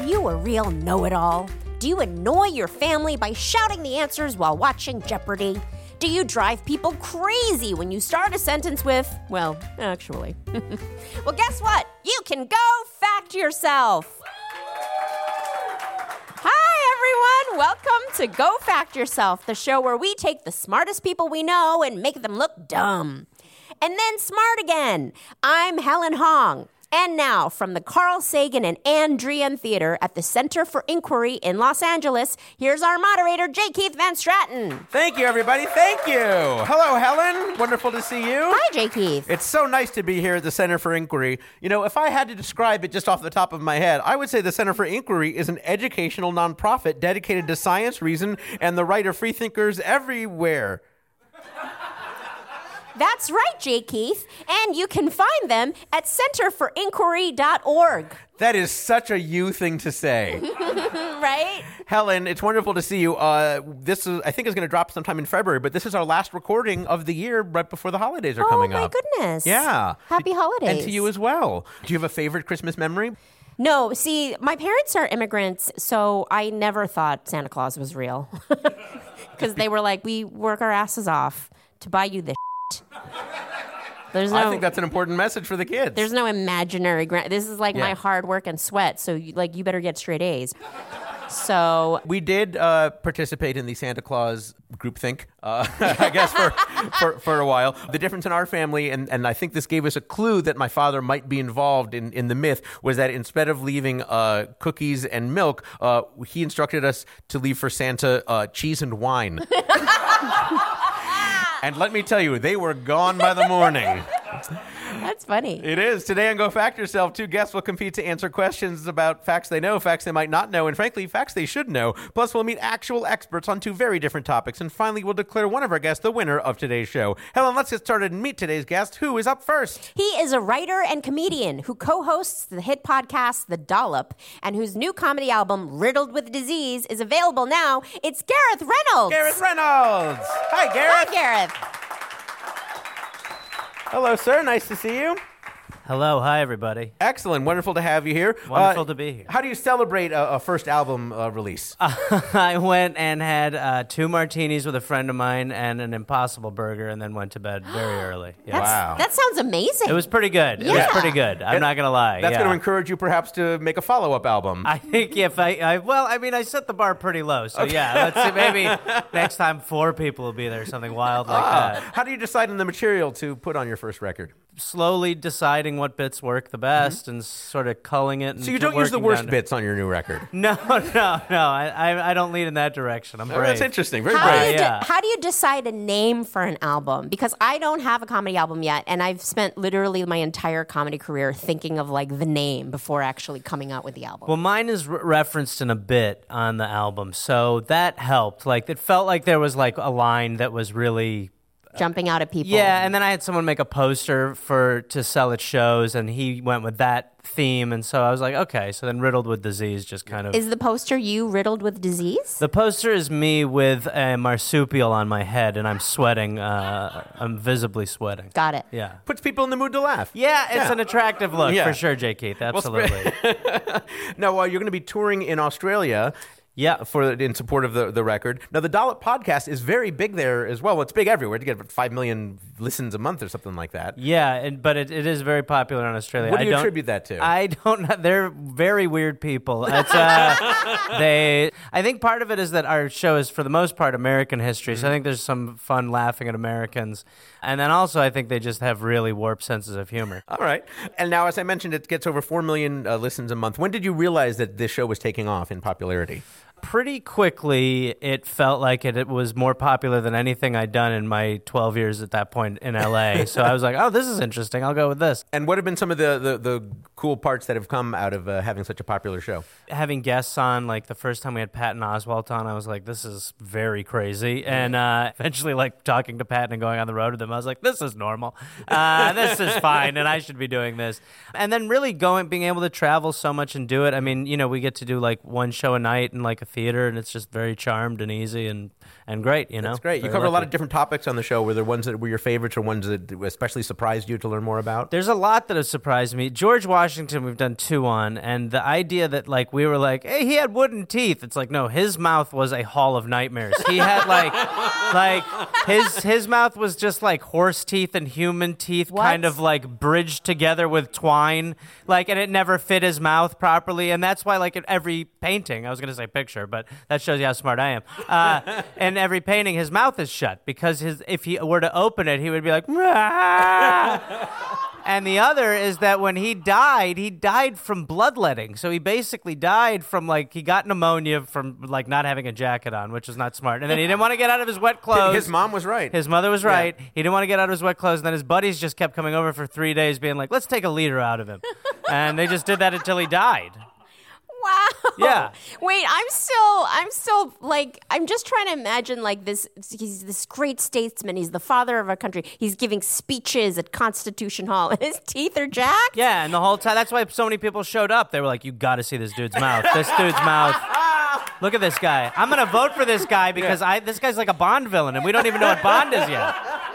you a real know-it-all? Do you annoy your family by shouting the answers while watching Jeopardy? Do you drive people crazy when you start a sentence with, well, actually? Well, guess what? You can go fact yourself. Hi, everyone. Welcome to Go Fact Yourself, the show where we take the smartest people we know and make them look dumb. And then smart again. I'm Helen Hong. And now, from the Carl Sagan and Anne Druyan Theater at the Center for Inquiry in Los Angeles, here's our moderator, J. Keith Van Straten. Thank you, everybody. Thank you. Hello, Helen. Wonderful to see you. Hi, J. Keith. It's so nice to be here at the Center for Inquiry. You know, if I had to describe it just off the top of my head, I would say the Center for Inquiry is an educational nonprofit dedicated to science, reason, and the right of freethinkers everywhere. That's right, J. Keith. And you can find them at centerforinquiry.org. That is such a you thing to say. Right? Helen, it's wonderful to see you. This is, I think, is going to drop sometime in February, but this is our last recording of the year right before the holidays are coming up. Oh, my goodness. Yeah. Happy holidays. And to you as well. Do you have a favorite Christmas memory? No, see, my parents are immigrants, so I never thought Santa Claus was real. Because they were like, we work our asses off to buy you this I think that's an important message for the kids. There's no imaginary grant. This is like my hard work and sweat, so you better get straight A's. So we did participate in the Santa Claus groupthink, I guess, for a while. The difference in our family, and I think this gave us a clue that my father might be involved in the myth, was that instead of leaving cookies and milk, he instructed us to leave for Santa cheese and wine. And let me tell you, they were gone by the morning. That's funny. It is. Today on Go Fact Yourself, two guests will compete to answer questions about facts they know, facts they might not know, and frankly, facts they should know. Plus, we'll meet actual experts on two very different topics. And finally, we'll declare one of our guests the winner of today's show. Helen, let's get started and meet today's guest. Who is up first? He is a writer and comedian who co-hosts the hit podcast The Dollop, and whose new comedy album, Riddled with Disease, is available now. It's Gareth Reynolds. Gareth Reynolds. Hi, Gareth. Hi, Gareth. Hello, sir. Nice to see you. Hello. Hi, everybody. Excellent. Wonderful to have you here. Wonderful to be here. How do you celebrate a first album release? I went and had 2 martinis with a friend of mine and an Impossible Burger and then went to bed very early. Yeah. Wow. That sounds amazing. It was pretty good. Yeah. It was pretty good. I'm not going to lie. That's going to encourage you perhaps to make a follow-up album. I think if I set the bar pretty low. So yeah, let's see. Maybe next time 4 people will be there, something wild like that. How do you decide on the material to put on your first record? Slowly deciding what bits work the best and sort of culling it. And so you don't use the worst bits on your new record? No. I don't lean in that direction. I'm brave. That's interesting. Very brave. How do you decide a name for an album? Because I don't have a comedy album yet, and I've spent literally my entire comedy career thinking of like the name before actually coming out with the album. Well, mine is referenced in a bit on the album, so that helped. Like, it felt like there was like a line that was really jumping out at people. Yeah, and then I had someone make a poster to sell at shows, and he went with that theme, and so I was like, okay, so then Riddled with Disease just kind of... Is the poster you riddled with disease? The poster is me with a marsupial on my head, and I'm sweating. I'm visibly sweating. Got it. Yeah. Puts people in the mood to laugh. Yeah, it's an attractive look, for sure, J. Keith, absolutely. Now, you're going to be touring in Australia... Yeah, in support of the record. Now, the Dollop podcast is very big there as well. Well, it's big everywhere. To get 5 million listens a month or something like that. Yeah, but it is very popular in Australia. What do you attribute that to? I don't know. They're very weird people. It's, I think part of it is that our show is, for the most part, American history. So I think there's some fun laughing at Americans. And then also I think they just have really warped senses of humor. All right. And now, as I mentioned, it gets over 4 million listens a month. When did you realize that this show was taking off in popularity? Pretty quickly, it felt like it was more popular than anything I'd done in my 12 years at that point in L.A. So I was like, oh, this is interesting. I'll go with this. And what have been some of the cool parts that have come out of having such a popular show? Having guests on, like the first time we had Patton Oswalt on, I was like, this is very crazy. And eventually, like, talking to Patton and going on the road with him, I was like, this is normal. This is fine, and I should be doing this. And then really being able to travel so much and do it. I mean, we get to do like one show a night in like a theater, and it's just very charmed and easy and great, you know? That's great. You Very cover a lot lucky. of different topics on the show. Were there ones that were your favorites or ones that especially surprised you to learn more about? There's a lot that have surprised me. George Washington, we've done 2 on, and the idea that, like, we were like, hey, he had wooden teeth. It's like, no, his mouth was a hall of nightmares. He had, like his mouth was just like horse teeth and human teeth kind of, like, bridged together with twine, like, and it never fit his mouth properly, and that's why, like, in every painting, I was going to say picture, but that shows you how smart I am, in every painting, his mouth is shut, because if he were to open it, he would be like, "Rah!" And the other is that when he died from bloodletting. So he basically died from, like, he got pneumonia from, like, not having a jacket on, which was not smart. And then he didn't want to get out of his wet clothes. His mom was right. His mother was right. Yeah. He didn't want to get out of his wet clothes. And then his buddies just kept coming over for 3 days being like, let's take a liter out of him. And they just did that until he died. Wow. Yeah. Wait, I'm still like, I'm just trying to imagine like this. He's this great statesman. He's the father of our country. He's giving speeches at Constitution Hall, and his teeth are jacked. Yeah, and the whole time, that's why so many people showed up. They were like, you got to see this dude's mouth. This dude's mouth. Look at this guy. I'm going to vote for this guy because this guy's like a Bond villain, and we don't even know what Bond is yet.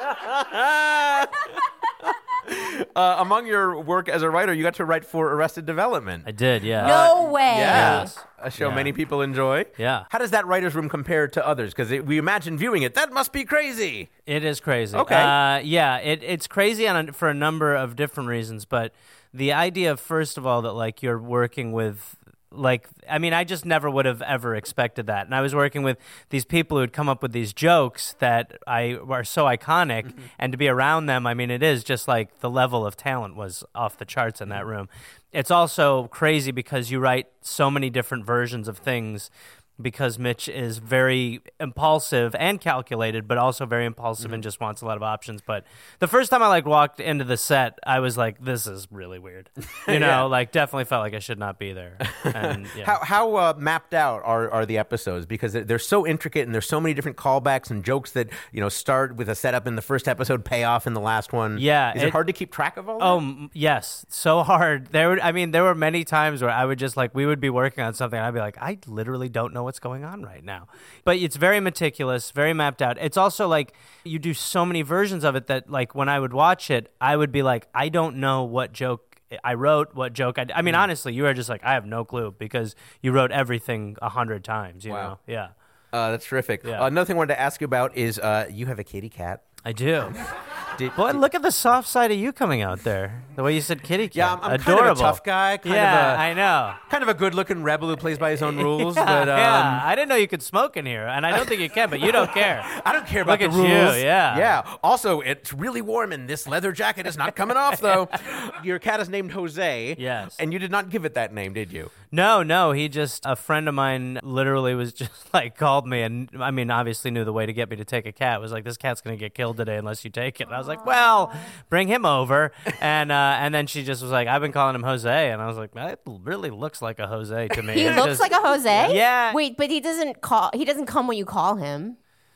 Among your work as a writer, you got to write for Arrested Development. I did, yeah. No way. Yes. A show many people enjoy. Yeah. How does that writer's room compare to others? Because we imagine viewing it, that must be crazy. It is crazy. Okay. It's crazy for a number of different reasons, but the idea, first of all, that, like, you're working with, like, I mean, I just never would have ever expected that. And I was working with these people who had come up with these jokes that are so iconic, and to be around them, I mean, it is just like the level of talent was off the charts in that room. It's also crazy because you write so many different versions of things, because Mitch is very impulsive and calculated, but also very impulsive and just wants a lot of options. But the first time I walked into the set, I was like, this is really weird. You know, definitely felt like I should not be there. And, How mapped out are the episodes? Because they're so intricate and there's so many different callbacks and jokes that, start with a setup in the first episode, pay off in the last one. Yeah. Is it hard to keep track of all that? Oh, yes. So hard. There were many times where I would just we would be working on something and I'd be like, I literally don't know what's going on right now. But it's very meticulous, very mapped out. It's also you do so many versions of it that when I would watch it, I would be like, I don't know what joke I wrote, what joke I mean, honestly, you were just I have no clue because you wrote everything 100 times, you know? Yeah. That's terrific. Yeah. Another thing I wanted to ask you about is you have a kitty cat. I do. Boy, look at the soft side of you coming out there. The way you said kitty cat. Yeah, I'm adorable. kind of a tough guy. I know. Kind of a good-looking rebel who plays by his own rules. Yeah, but I didn't know you could smoke in here, and I don't think you can, but you don't care. I don't care about Look the at rules. you, yeah. Yeah. Also, it's really warm, and this leather jacket is not coming off, though. Your cat is named Jose. Yes. And you did not give it that name, did you? No. He just, a friend of mine literally was just called me, and I mean, obviously knew the way to get me to take a cat. It was this cat's going to get killed today unless you take it. And I was like, well, bring him over. And then she just was I've been calling him Jose. And I was like, that really looks like a Jose to me. He looks like a Jose? Yeah. Wait, but he doesn't come when you call him.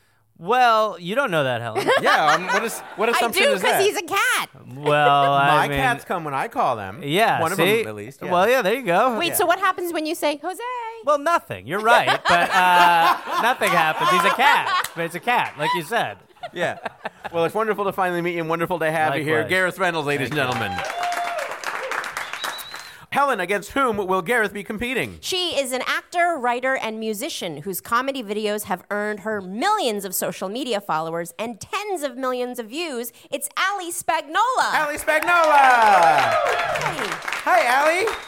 Well, you don't know that, Helen. Yeah. What I assumption do is that? because he's a cat. Well, My cats come when I call them. Yeah. One of see? them, at least. Yeah. Well, yeah, there you go. Wait, so what happens when you say Jose? Well, nothing. You're right. But nothing happens. He's a cat. But it's a cat, like you said. Yeah. Well, it's wonderful to finally meet you and wonderful to have you here. Likewise. Gareth Reynolds, ladies and gentlemen. Helen, against whom will Gareth be competing? She is an actor, writer, and musician whose comedy videos have earned her millions of social media followers and tens of millions of views. It's Ali Spagnola. Ali Spagnola! Hey. Hi, Ali.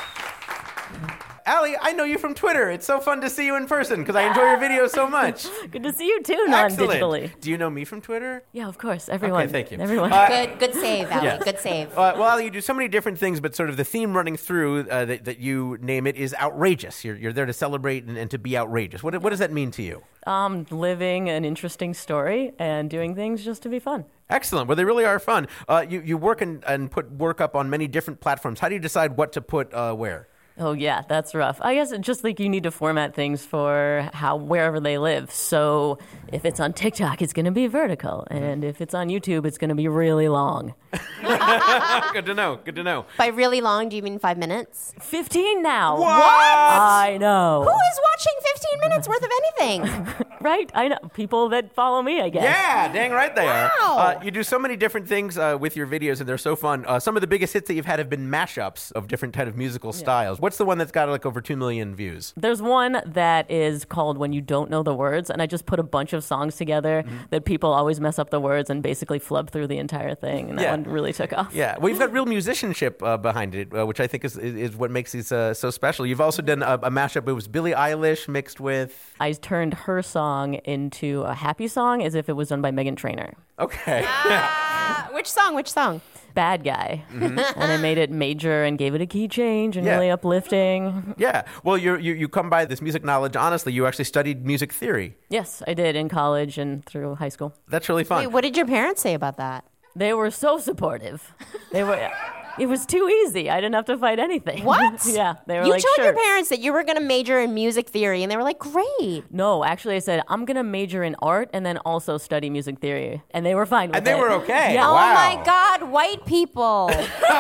Ali, I know you from Twitter. It's so fun to see you in person because I enjoy your videos so much. Good to see you too, Excellent. non-digitally. Do you know me from Twitter? Yeah, of course. Everyone. Okay, thank you. Everyone. Good save, Ali. Yes. Good save. Well, Ali, you do so many different things, but sort of the theme running through that you name it is outrageous. You're there to celebrate and to be outrageous. What does that mean to you? Living an interesting story and doing things just to be fun. Excellent. Well, they really are fun. You work and put work up on many different platforms. How do you decide what to put where? Oh yeah, that's rough. I guess it's just like you need to format things for wherever they live. So if it's on TikTok, it's going to be vertical, and if it's on YouTube, it's going to be really long. Good to know. Good to know. By really long, do you mean 5 minutes? 15 now. What? I know. Who is watching 15 minutes worth of anything? Right? I know. People that follow me, I guess. Yeah, dang right they Wow. are. You do so many different things with your videos, and they're so fun. Some of the biggest hits that you've had have been mashups of different kind of musical styles. What's the one that's got like over 2 million views? There's one that is called When You Don't Know the Words, and I just put a bunch of songs together that people always mess up the words and basically flub through the entire thing, and that one really took off. Yeah, well, you've got real musicianship behind it, which I think is what makes these so special. You've also done a mashup. It was Billie Eilish mixed with... I turned her song into a happy song as if it was done by Meghan Trainor. Okay. Which song? Which song? Bad Guy. And I made it major and gave it a key change and really uplifting. Yeah. Well, you come by this music knowledge. Honestly, you actually studied music theory. Yes, I did in college and through high school. That's really fun. Wait, what did your parents say about that? They were so supportive. It was too easy. I didn't have to fight anything. What? Yeah, they were You like, told sure. your parents that you were going to major in music theory, and they were like, great. No, actually, I said, I'm going to major in art and then also study music theory. And they were fine with it. And they were okay. Yeah. Oh Wow. my God, white people.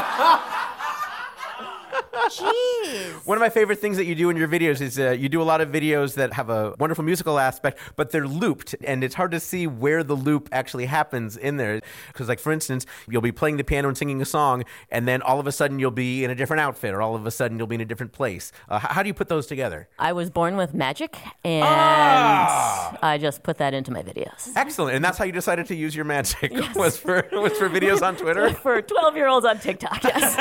Jeez. One of my favorite things that you do in your videos is you do a lot of videos that have a wonderful musical aspect, but they're looped, and it's hard to see where the loop actually happens in there. Because, like, for instance, you'll be playing the piano and singing a song, and then all of a sudden you'll be in a different outfit, or all of a sudden you'll be in a different place. How do you put those together? I was born with magic, and I just put that into my videos. Excellent. And that's how you decided to use your magic, was for videos on Twitter? For 12-year-olds on TikTok, yes.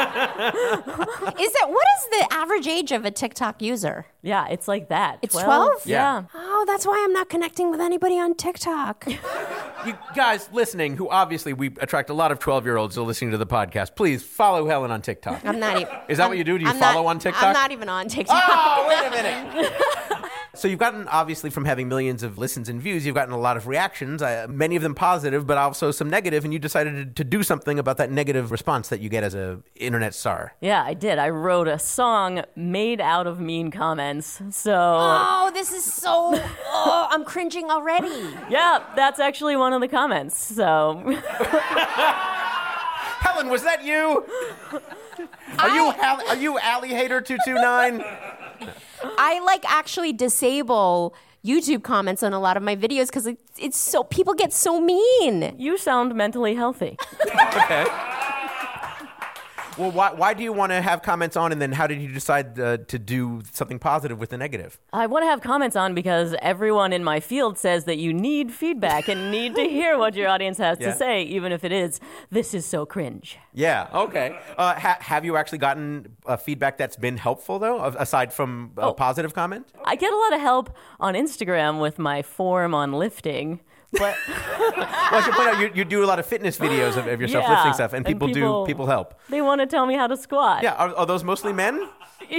What is the average age of a TikTok user? Yeah, it's like that. It's 12? Yeah. Oh, that's why I'm not connecting with anybody on TikTok. You guys listening, who obviously we attract a lot of 12-year-olds who are listening to the podcast, please follow Helen on TikTok. I'm not even. Is that what you do? Do you follow on TikTok? I'm not even on TikTok. Oh, wait a minute. So you've gotten, obviously, from having millions of listens and views, you've gotten a lot of reactions, many of them positive, but also some negative, and you decided to do something about that negative response that you get as an internet star. Yeah, I did. I wrote a song made out of mean comments. So, Oh, this is so. Oh, I'm cringing already. yeah, that's actually one of the comments. So, Helen, was that you? Are you Allie Hater 229? I actually disable YouTube comments on a lot of my videos because it's so people get so mean. you sound mentally healthy. Okay. Well, why do you want to have comments on, and then how did you decide to do something positive with the negative? I want to have comments on because everyone in my field says that you need feedback and need to hear what your audience has Yeah. to say, even if it is, this is so cringe. Yeah, okay. Have you actually gotten feedback that's been helpful, though, aside from a positive comment? I get a lot of help on Instagram with my form on lifting, but Well, I should point out, you do a lot of fitness videos of yourself Yeah, lifting stuff, and and people help. they want to tell me how to squat. Yeah, are those mostly men?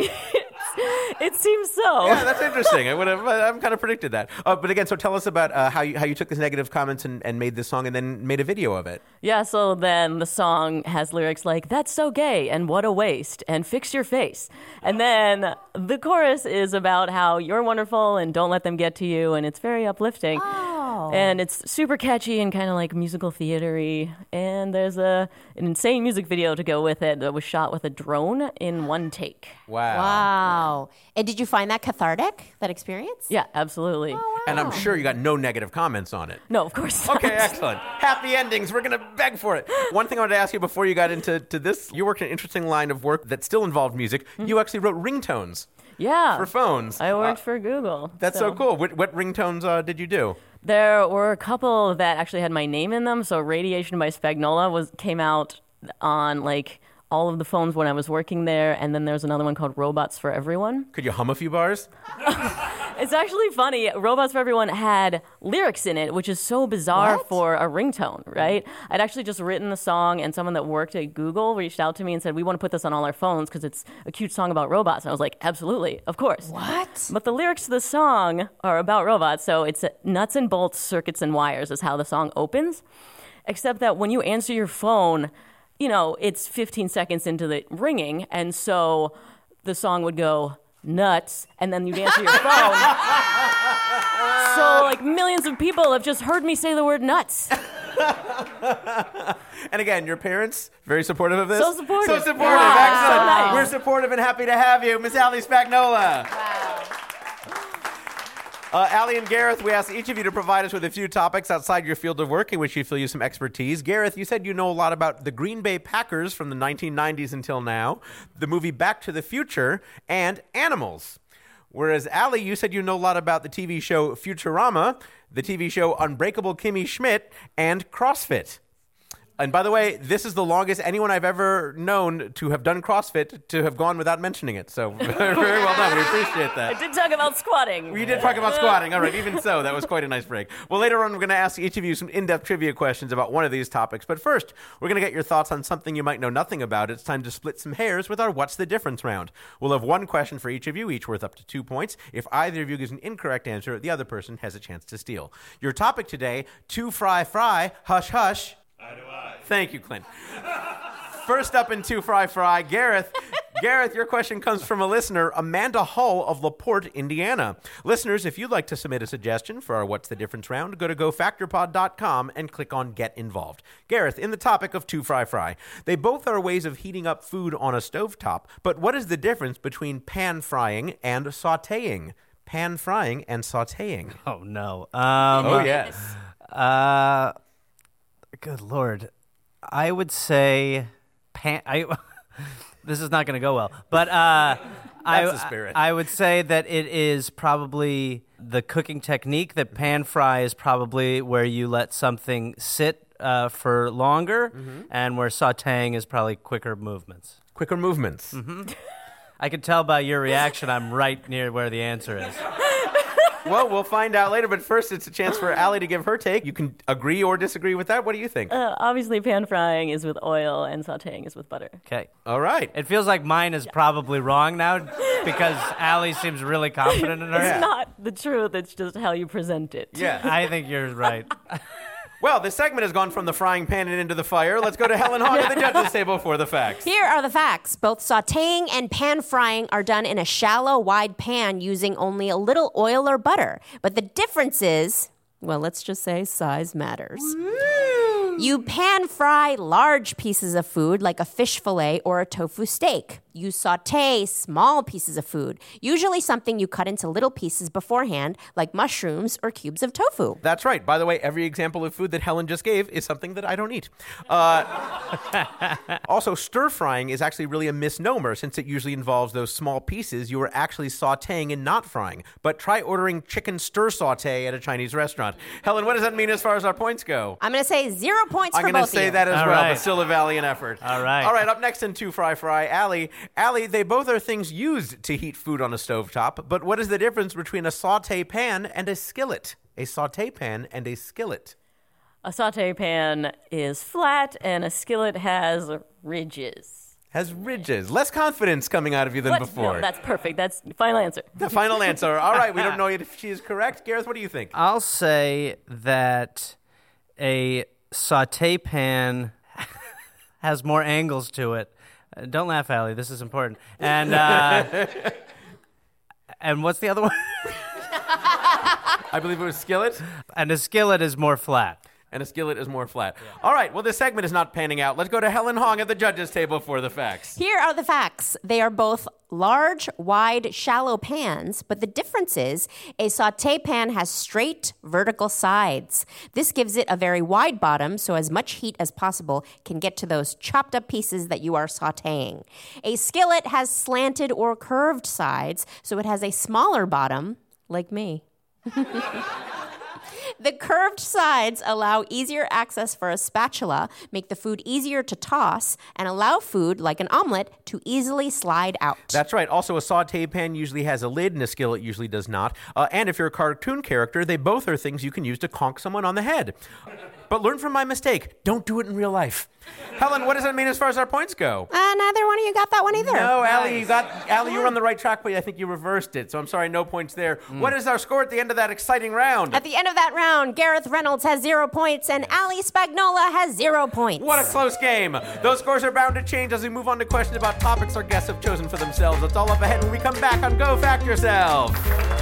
It seems so. Yeah, that's interesting. I'm kind of predicted that. But again, so tell us about how you took these negative comments and made this song and then made a video of it. Yeah, so then the song has lyrics like, that's so gay, and what a waste, and fix your face. And then the chorus is about how you're wonderful and don't let them get to you, and it's very uplifting. Oh. And it's super catchy and kind of like musical theater-y. And there's an insane music video to go with it that was shot with a drone in one take. Wow. And did you find that cathartic, that experience? Yeah, absolutely. And I'm sure you got no negative comments on it. No, of course not. Okay, excellent. Happy endings. We're going to beg for it. One thing I wanted to ask you before you got into this, you worked in an interesting line of work that still involved music. You actually wrote ringtones Yeah. for phones. I worked for Google. That's so cool. What ringtones did you do? There were a couple that actually had my name in them. So Radiation by Spagnola came out on like all of the phones when I was working there. And then there's another one called Robots for Everyone. Could you hum a few bars? It's actually funny. Robots for Everyone had lyrics in it, which is so bizarre What? for a ringtone, right? I'd actually just written the song, and someone that worked at Google reached out to me and said, we want to put this on all our phones because it's a cute song about robots. And I was like, absolutely, of course. What? But the lyrics to the song are about robots, so it's nuts and bolts, circuits and wires is how the song opens. Except that when you answer your phone, you know, it's 15 seconds into the ringing, and so the song would go, nuts, and then you'd answer your phone. So, like, millions of people have just heard me say the word nuts. And again, your parents, very supportive of this? So supportive. So supportive. Yeah. Excellent. So nice. We're supportive and happy to have you. Miss Allie Spagnola. Allie and Gareth, we asked each of you to provide us with a few topics outside your field of work in which you feel you have some expertise. Gareth, you said you know a lot about the Green Bay Packers from the 1990s until now, the movie Back to the Future, and animals. Whereas, Allie, you said you know a lot about the TV show Futurama, the TV show Unbreakable Kimmy Schmidt, and CrossFit. And by the way, this is the longest anyone I've ever known to have done CrossFit to have gone without mentioning it. So very well done. We appreciate that. I did talk about squatting. We did talk about squatting. All right, even so, that was quite a nice break. Well, later on, we're going to ask each of you some in-depth trivia questions about one of these topics. But first, we're going to get your thoughts on something you might know nothing about. It's time to split some hairs with our What's the Difference round. We'll have one question for each of you, each worth up to 2 points. If either of you gives an incorrect answer, the other person has a chance to steal. Your topic today, Two Fry Fry, Hush Hush. Eye to eye. Thank you, Clint. First up in Two Fry Fry, Gareth. Gareth, your question comes from a listener, Amanda Hull of LaPorte, Indiana. Listeners, if you'd like to submit a suggestion for our What's the Difference round, go to gofactorpod.com and click on Get Involved. Gareth, in the topic of Two Fry Fry, they both are ways of heating up food on a stovetop, but what is the difference between pan frying and sautéing? Pan frying and sautéing. Oh, no. Oh, yes. Good Lord. I would say this is not going to go well, but That's the spirit. I would say that it is probably the cooking technique. That pan fry is probably where you let something sit for longer, and where sautéing is probably quicker movements. Quicker movements. I can tell by your reaction I'm right near where the answer is. Well, we'll find out later, but first it's a chance for Allie to give her take. You can agree or disagree with that. What do you think? Obviously, pan frying is with oil and sautéing is with butter. Okay. All right. It feels like mine is probably wrong now because Allie seems really confident in her. It's not the truth, it's just how you present it. Yeah. I think you're right. Well, this segment has gone from the frying pan and into the fire. Let's go to Helen Hong at the judges' table for the facts. Here are the facts. Both sautéing and pan frying are done in a shallow, wide pan using only a little oil or butter. But the difference is, well, let's just say size matters. You pan fry large pieces of food like a fish fillet or a tofu steak. You sauté small pieces of food, usually something you cut into little pieces beforehand, like mushrooms or cubes of tofu. That's right. By the way, every example of food that Helen just gave is something that I don't eat. Also, stir-frying is actually really a misnomer since it usually involves those small pieces you are actually sautéing and not frying. But try ordering chicken stir sauté at a Chinese restaurant. Helen, what does that mean as far as our points go? I'm going to say 0 points I'm for going to both of say you. that as All well, right. but still a valiant effort. All right. All right, up next in Two Fry Fry, Allie. Allie, they both are things used to heat food on a stovetop, but what is the difference between a sauté pan and a skillet? A sauté pan and a skillet. A sauté pan is flat and a skillet has ridges. Has ridges. Less confidence coming out of you than What? before. No, that's perfect. That's the final answer. The final answer. All right, we don't know yet if she is correct. Gareth, what do you think? I'll say that a sauté pan has more angles to it. Don't laugh, Allie. This is important. And and what's the other one? I believe it was skillet, And a skillet is more flat. and a skillet is more flat. All right, well, this segment is not panning out. Let's go to Helen Hong at the judges' table for the facts. Here are the facts. They are both large, wide, shallow pans, but the difference is a sauté pan has straight, vertical sides. This gives it a very wide bottom, so as much heat as possible can get to those chopped up pieces that you are sautéing. A skillet has slanted or curved sides, so it has a smaller bottom, like me. The curved sides allow easier access for a spatula, make the food easier to toss, and allow food, like an omelet, to easily slide out. That's right. Also, a sauté pan usually has a lid, and a skillet usually does not. And if you're a cartoon character, they both are things you can use to conk someone on the head. but learn from my mistake. Don't do it in real life. Helen, what does that mean as far as our points go? Neither one of you got that one either. No, Allie, you were on the right track, but I think you reversed it. So I'm sorry, no points there. What is our score at the end of that exciting round? At the end of that round, Gareth Reynolds has 0 points and Ali Spagnola has 0 points. What a close game. Those scores are bound to change as we move on to questions about topics our guests have chosen for themselves. That's all up ahead when we come back on Go Fact Yourself.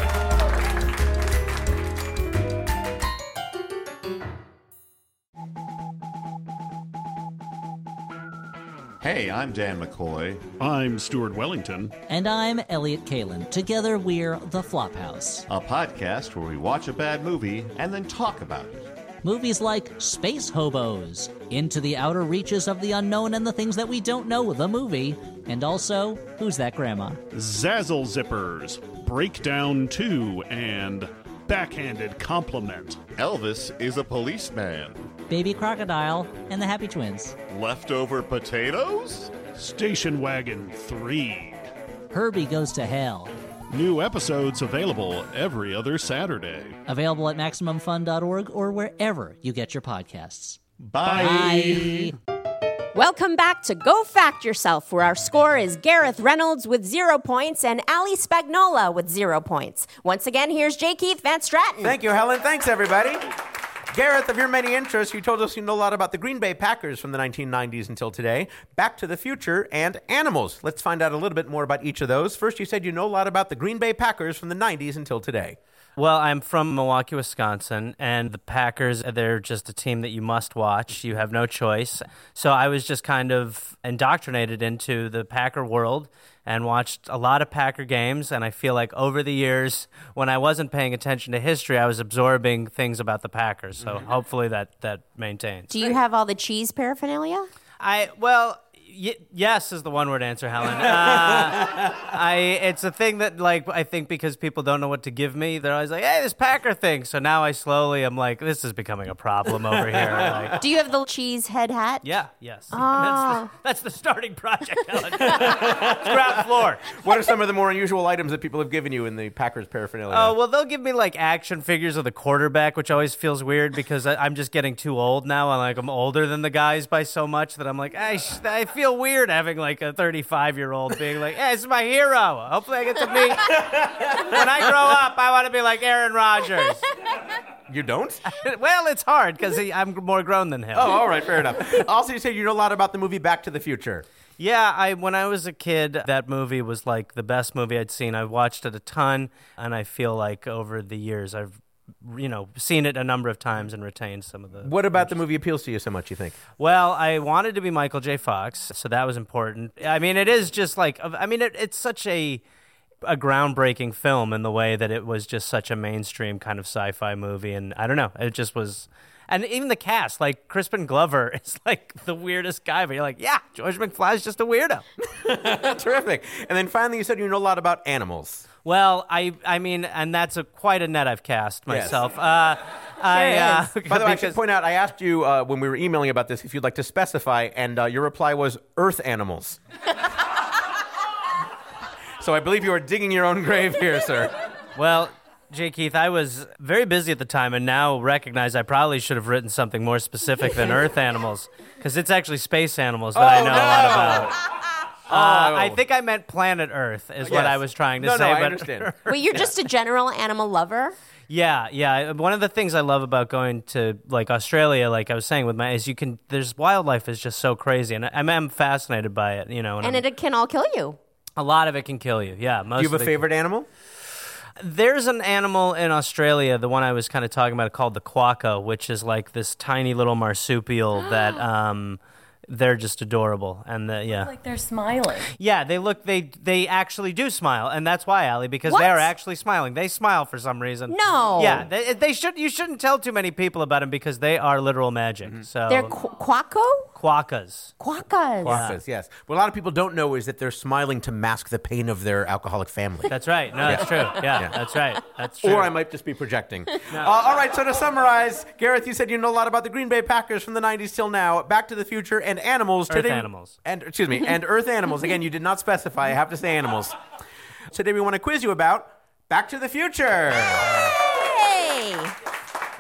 Hey, I'm Dan McCoy. I'm Stuart Wellington. And I'm Elliot Kalin. Together, we're The Flophouse. A podcast where we watch a bad movie and then talk about it. Movies like Space Hobos, Into the Outer Reaches of the Unknown and the Things That We Don't Know, the movie, and also Who's That Grandma? Zazzle Zippers, Breakdown 2, and Backhanded Compliment. Elvis is a policeman. Baby Crocodile and the Happy Twins. Leftover potatoes? Station Wagon 3. Herbie Goes to Hell. New episodes available every other Saturday. Available at MaximumFun.org or wherever you get your podcasts. Bye. Welcome back to Go Fact Yourself, where our score is Gareth Reynolds with 0 points and Ali Spagnola with 0 points. Once again, here's J. Keith Van Stratton. Thank you, Helen. Thanks, everybody. Gareth, of your many interests, you told us you know a lot about the Green Bay Packers from the 1990s until today, Back to the Future, and animals. Let's find out a little bit more about each of those. First, you said you know a lot about the Green Bay Packers from the 90s until today. Well, I'm from Milwaukee, Wisconsin, and the Packers, they're just a team that you must watch. You have no choice. So I was just kind of indoctrinated into the Packer world and watched a lot of Packer games, and I feel like over the years, when I wasn't paying attention to history, I was absorbing things about the Packers. So hopefully that maintains. Do you have all the cheese paraphernalia? Yes is the one-word answer, Helen. It's a thing that, like, I think because people don't know what to give me, they're always like, hey, this Packer thing. So now I'm like, this is becoming a problem over here. Like, Do you have the cheese head hat? yes. That's the starting project, Helen. It's ground floor. What are some of the more unusual items that people have given you in the Packers paraphernalia? Oh, well, they'll give me, like, action figures of the quarterback, which always feels weird because I'm just getting too old now. I'm older than the guys by so much that I'm like, I feel weird having like a 35-year-old being like, hey, this is my hero. Hopefully I get to meet. When I grow up, I want to be like Aaron Rodgers. You don't? Well, it's hard because I'm more grown than him. Oh, all right, fair enough. Also, you said you know a lot about the movie Back to the Future. Yeah, when I was a kid, that movie was like the best movie I'd seen. I watched it a ton, and I feel like over the years I've seen it a number of times and retained some of the... What about the movie appeals to you so much, you think? Well, I wanted to be Michael J. Fox, so that was important. I mean, it is just like... it's such a groundbreaking film in the way that it was just such a mainstream kind of sci-fi movie, and I don't know, it just was... And even the cast, like Crispin Glover is like the weirdest guy, but you're like, yeah, George McFly's just a weirdo. Terrific. And then finally, you said you know a lot about animals. Well, I mean, and that's quite a net I've cast myself. Yes. By the way, I should because- point out, I asked you when we were emailing about this if you'd like to specify, and your reply was earth animals. So I believe you are digging your own grave here, sir. Well, J. Keith, I was very busy at the time and now recognize I probably should have written something more specific than earth animals, because it's actually space animals that I know a lot about. I think I meant planet Earth is what Yes. I was trying to say. No, I but understand. Wait, you're just a general animal lover? Yeah. One of the things I love about going to like Australia, like I was saying with is there's wildlife is just so crazy, and I'm fascinated by it. And it can all kill you. A lot of it can kill you. Yeah. Do you have a favorite animal? There's an animal in Australia, the one I was kind of talking about, called the quokka, which is like this tiny little marsupial that they're just adorable. And Like they're smiling. yeah, they actually do smile, and that's why, Allie, because What? they are actually smiling. They smile for some reason. No. Yeah, you shouldn't tell too many people about them because they are literal magic. So They're quacko? quokkas. Quackas. Quokkas, yes. What a lot of people don't know is that they're smiling to mask the pain of their alcoholic family. That's right. No, that's true. Yeah, that's right. That's true. Or I might just be projecting. All right, so to summarize, Gareth, you said you know a lot about the Green Bay Packers from the 90s till now, Back to the Future, and animals. Earth animals. And Earth animals. Again, you did not specify. I have to say animals. Today we want to quiz you about Back to the Future. Hey!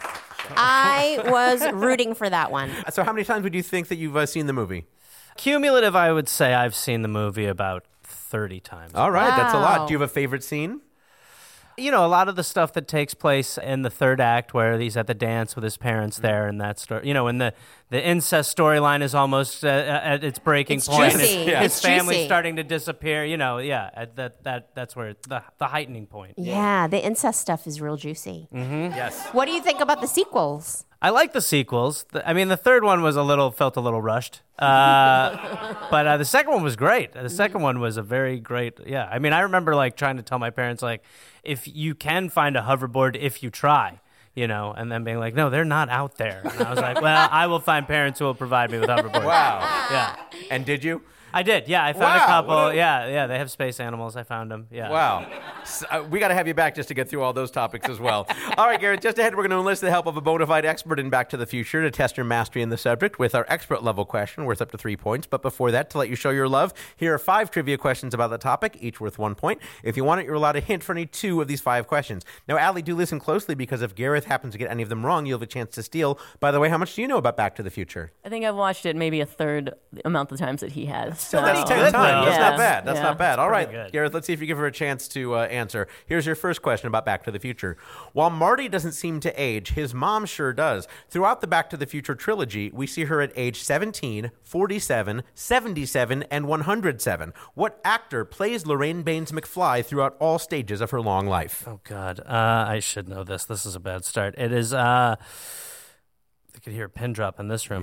I was rooting for that one. So how many times would you think that you've seen the movie? Cumulative, I would say I've seen the movie about 30 times. All right, that's a lot. Wow. Do you have a favorite scene? You know, a lot of the stuff that takes place in the third act where he's at the dance with his parents there and that story. You know, when the incest storyline is almost at its breaking It's point. juicy. And Yeah. his It's family's juicy. starting to disappear. You know, that's where the heightening point. Yeah, the incest stuff is real juicy. Yes. What do you think about the sequels? I like the sequels. I mean, the third one felt a little rushed. But the second one was great. The second one was a very great, yeah. I mean, I remember like trying to tell my parents, like, if you can find a hoverboard if you try, you know, and then being like, no, they're not out there. And I was like, well, I will find parents who will provide me with hoverboards. Wow. Yeah. And did you? I did, yeah. I found Wow, a couple. what a- Yeah, they have space animals. I found them. Yeah. Wow. We got to have you back just to get through all those topics as well. All right, Garrett, just ahead, we're going to enlist the help of a bona fide expert in Back to the Future to test your mastery in the subject with our expert level question worth up to 3 points. But before that, to let you show your love, here are 5 trivia questions about the topic, each worth 1 point. If you want it, you're allowed a hint for any 2 of these 5 questions. Now, Allie, do listen closely because if Gareth happens to get any of them wrong, you'll have a chance to steal. By the way, how much do you know about Back to the Future? I think I've watched it maybe a third amount of times that he has. So that's pretty 10 good, times. That's Yeah. not bad. That's Yeah. not bad. All right, good. Gareth, let's see if you give her a chance to answer. Here's your first question about Back to the Future. While Marty doesn't seem to age, his mom sure does. Throughout the Back to the Future trilogy, we see her at age 17, 47, 77, and 107. What actor plays Lorraine Baines McFly throughout all stages of her long life? Oh, God. I should know this. This is a bad start. It is, I could hear a pin drop in this room.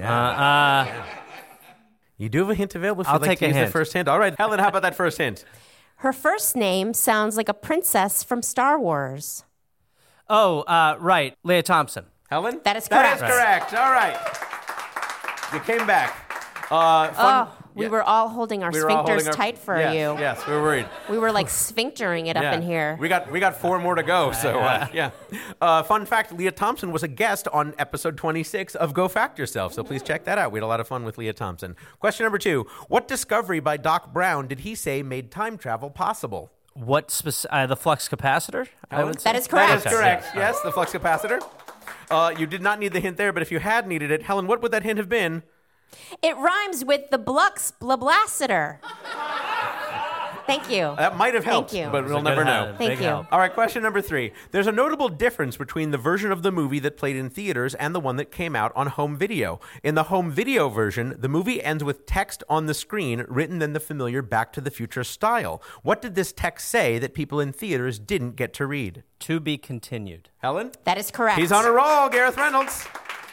You do have a hint available if I'll you'd like take to a use the hint. first hint. All right, Helen, how about that first hint? Her first name sounds like a princess from Star Wars. Right. Leah Thompson. Helen? That is That is correct. correct. All right. You came back. Fun. We Yeah. were all holding our We were all sphincters holding our- tight for Yes, you. Yes, we were worried. We were like sphinctering it up in here. We got 4 more to go. So yeah. Fun fact: Leah Thompson was a guest on episode 26 of Go Fact Yourself. So please check that out. We had a lot of fun with Leah Thompson. Question number 2: What discovery by Doc Brown did he say made time travel possible? What the flux capacitor? I would say. That is correct. That is correct. Yes, the flux capacitor. You did not need the hint there, but if you had needed it, Helen, what would that hint have been? It rhymes with the Blux Blablacitor. Thank you. That might have helped, Thank you. but we'll never know. Thank Big you. help. All right, question number 3. There's a notable difference between the version of the movie that played in theaters and the one that came out on home video. In the home video version, the movie ends with text on the screen written in the familiar Back to the Future style. What did this text say that people in theaters didn't get to read? To be continued. Helen? That is correct. He's on a roll, Gareth Reynolds.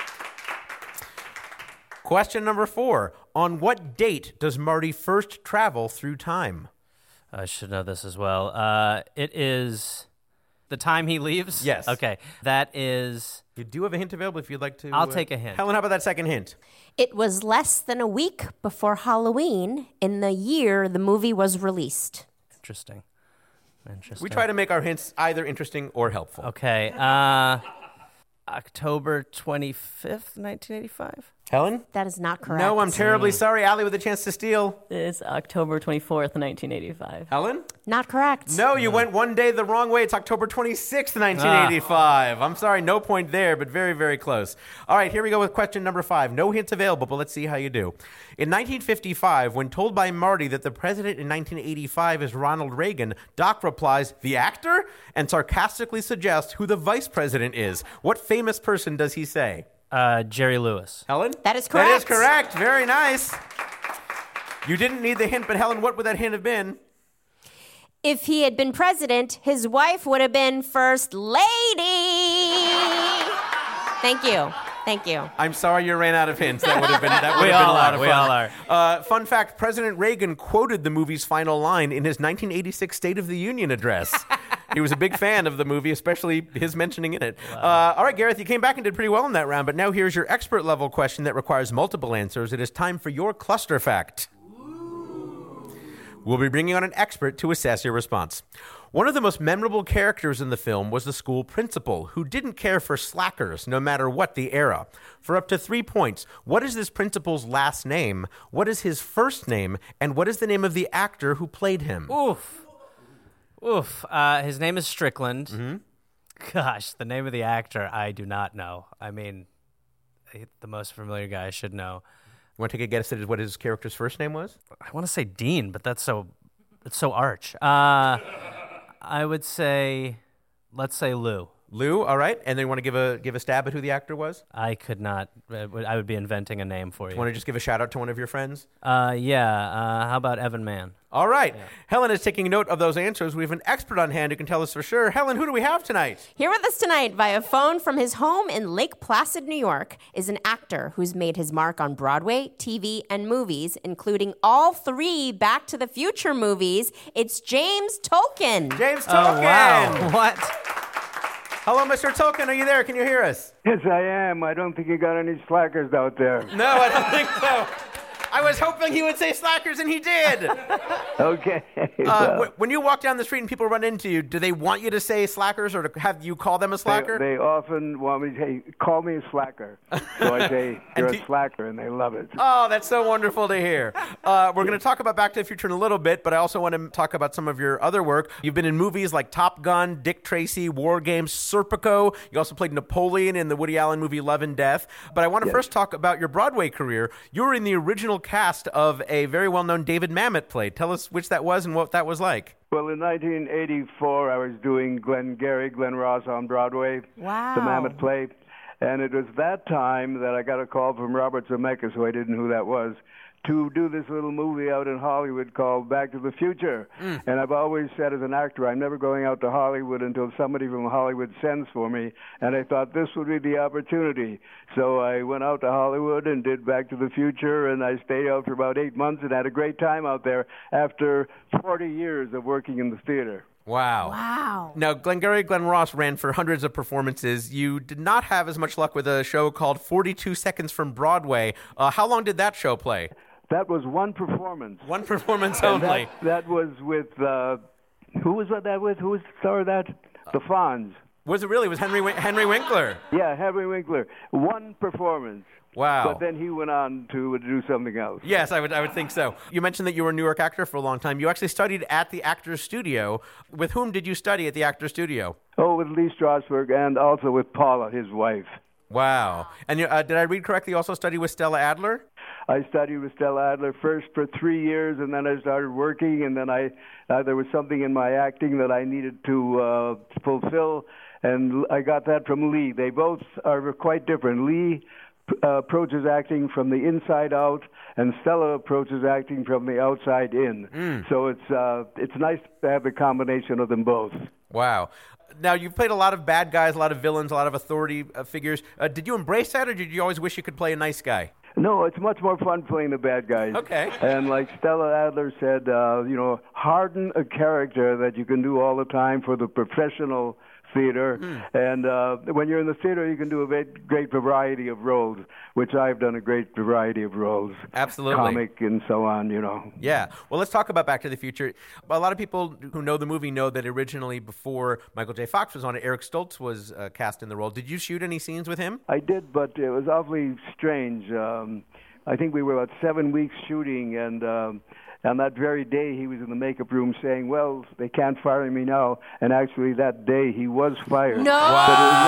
Question number 4. On what date does Marty first travel through time? I should know this as well. It is the time he leaves? Yes. Okay. That is... You do have a hint available if you'd like to. I'll take a hint. Helen, how about that second hint? It was less than a week before Halloween in the year the movie was released. Interesting. We try to make our hints either interesting or helpful. Okay. October 25th, 1985? Helen? That is not correct. No, I'm terribly sorry. Allie with a chance to steal. It's October 24th, 1985. Helen? Not correct. No, you went one day the wrong way. It's October 26th, 1985. I'm sorry, no point there, but very, very close. All right, here we go with question number 5. No hints available, but let's see how you do. In 1955, when told by Marty that the president in 1985 is Ronald Reagan, Doc replies, "The actor?" and sarcastically suggests who the vice president is. What famous person does he say? Jerry Lewis. Helen? That is That is correct. correct. Very nice. You didn't need the hint, but Helen, what would that hint have been? If he had been president, his wife would have been first lady. Thank you. Thank you. I'm sorry you ran out of hints. That would have been that would We have been all a lot are, of we fun. all are. Fun fact: President Reagan quoted the movie's final line in his 1986 State of the Union address. He was a big fan of the movie, especially his mentioning in it. All right, Gareth, you came back and did pretty well in that round, but now here's your expert level question that requires multiple answers. It is time for your cluster fact. We'll be bringing on an expert to assess your response. One of the most memorable characters in the film was the school principal, who didn't care for slackers, no matter what the era. For up to 3 points, what is this principal's last name? What is his first name? And what is the name of the actor who played him? Oof. His name is Strickland. Gosh, the name of the actor, I do not know. I mean, the most familiar guy I should know. You want to take a guess at what his character's first name was? I want to say Dean, but it's so arch. I would say, let's say Lou. Lou, all right. And then you want to give a stab at who the actor was? I could not. I would be inventing a name for you. Do you want to just give a shout out to one of your friends? How about Evan Mann? All right. Yeah. Helen is taking note of those answers. We have an expert on hand who can tell us for sure. Helen, who do we have tonight? Here with us tonight via phone from his home in Lake Placid, New York, is an actor who's made his mark on Broadway, TV, and movies, including all 3 Back to the Future movies. It's James Tolkien. James Tolkien! Oh, wow. What? Hello, Mr. Tolkien. Are you there? Can you hear us? Yes, I am. I don't think you got any slackers out there. No, I don't think so. I was hoping he would say slackers, and he did. Okay. When you walk down the street and people run into you, do they want you to say slackers or to have you call them a slacker? They often want me to say, call me a slacker. So I say, you're a slacker, and they love it. Oh, that's so wonderful to hear. We're going to talk about Back to the Future in a little bit, but I also want to talk about some of your other work. You've been in movies like Top Gun, Dick Tracy, War Games, Serpico. You also played Napoleon in the Woody Allen movie Love and Death. But I want to first talk about your Broadway career. You were in the original cast of a very well-known David Mamet play. Tell us which that was and what that was like. Well, in 1984, I was doing Glenn Ross on Broadway, wow. The Mamet play. And it was that time that I got a call from Robert Zemeckis, who I didn't know who that was, to do this little movie out in Hollywood called Back to the Future. And I've always said as an actor, I'm never going out to Hollywood until somebody from Hollywood sends for me. And I thought this would be the opportunity. So I went out to Hollywood and did Back to the Future, and I stayed out for about 8 months and had a great time out there after 40 years of working in the theater. Wow. Now, Glengarry Glen Ross ran for hundreds of performances. You did not have as much luck with a show called 42 Seconds from Broadway. How long did that show play? That was one performance. One performance only. That was with, who was that with? Who was the star of that? The Fonz. Was it really? It was Henry Winkler. Yeah, Henry Winkler. One performance. Wow. But then he went on to do something else. Yes, I would think so. You mentioned that you were a New York actor for a long time. You actually studied at the Actors Studio. With whom did you study at the Actors Studio? Oh, with Lee Strasberg and also with Paula, his wife. Wow. And did I read correctly, you also studied with Stella Adler? I studied with Stella Adler first for 3 years, and then I started working, and then there was something in my acting that I needed to fulfill, and I got that from Lee. They both are quite different. Lee approaches acting from the inside out, and Stella approaches acting from the outside in. So it's nice to have the combination of them both. Wow. Now, you've played a lot of bad guys, a lot of villains, a lot of authority figures. Did you embrace that, or did you always wish you could play a nice guy? No, it's much more fun playing the bad guys. Okay. And like Stella Adler said, harden a character that you can do all the time for the professional theater. And when you're in the theater, you can do a great variety of roles, which I've done a great variety of roles. Absolutely. Comic and so on, Yeah. Well, let's talk about Back to the Future. A lot of people who know the movie know that originally, before Michael J. Fox was on it, Eric Stoltz was cast in the role. Did you shoot any scenes with him? I did, but it was awfully strange. I think we were about 7 weeks shooting, and on that very day, he was in the makeup room saying, well, they can't fire me now. And actually, that day, he was fired. No! But it was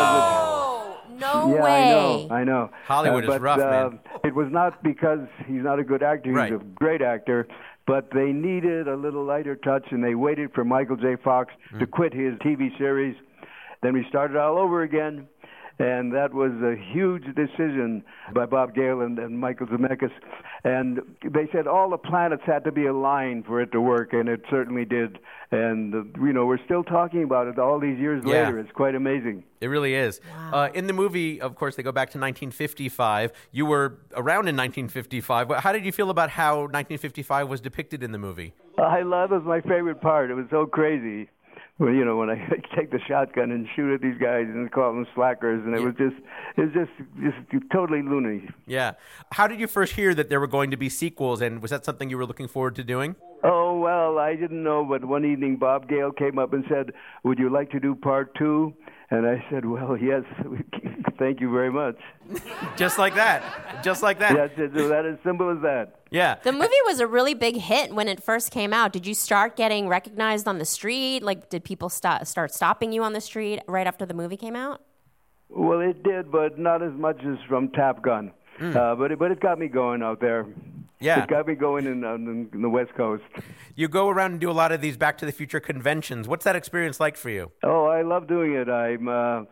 not because of... No way. I know. Hollywood is rough, man. It was not because he's not a good actor. He's right. a great actor. But they needed a little lighter touch, and they waited for Michael J. Fox to quit his TV series. Then we started all over again. And that was a huge decision by Bob Gale and Michael Zemeckis. And they said all the planets had to be aligned for it to work, and it certainly did. And, we're still talking about it all these years later. It's quite amazing. It really is. Wow. In the movie, of course, they go back to 1955. You were around in 1955. How did you feel about how 1955 was depicted in the movie? I love it. It was my favorite part. It was so crazy. Well, when I take the shotgun and shoot at these guys and call them slackers, and it was just totally loony. Yeah. How did you first hear that there were going to be sequels, and was that something you were looking forward to doing? Oh, well, I didn't know, but one evening Bob Gale came up and said, would you like to do part 2? And I said, well, yes, thank you very much. Just like that. Just like that. That's it. That is simple as that. Yeah. The movie was a really big hit when it first came out. Did you start getting recognized on the street? Like, did people start stopping you on the street right after the movie came out? Well, it did, but not as much as from Top Gun. But it got me going out there. Yeah. It got me going in the West Coast. You go around and do a lot of these Back to the Future conventions. What's that experience like for you? Oh, I love doing it. I'm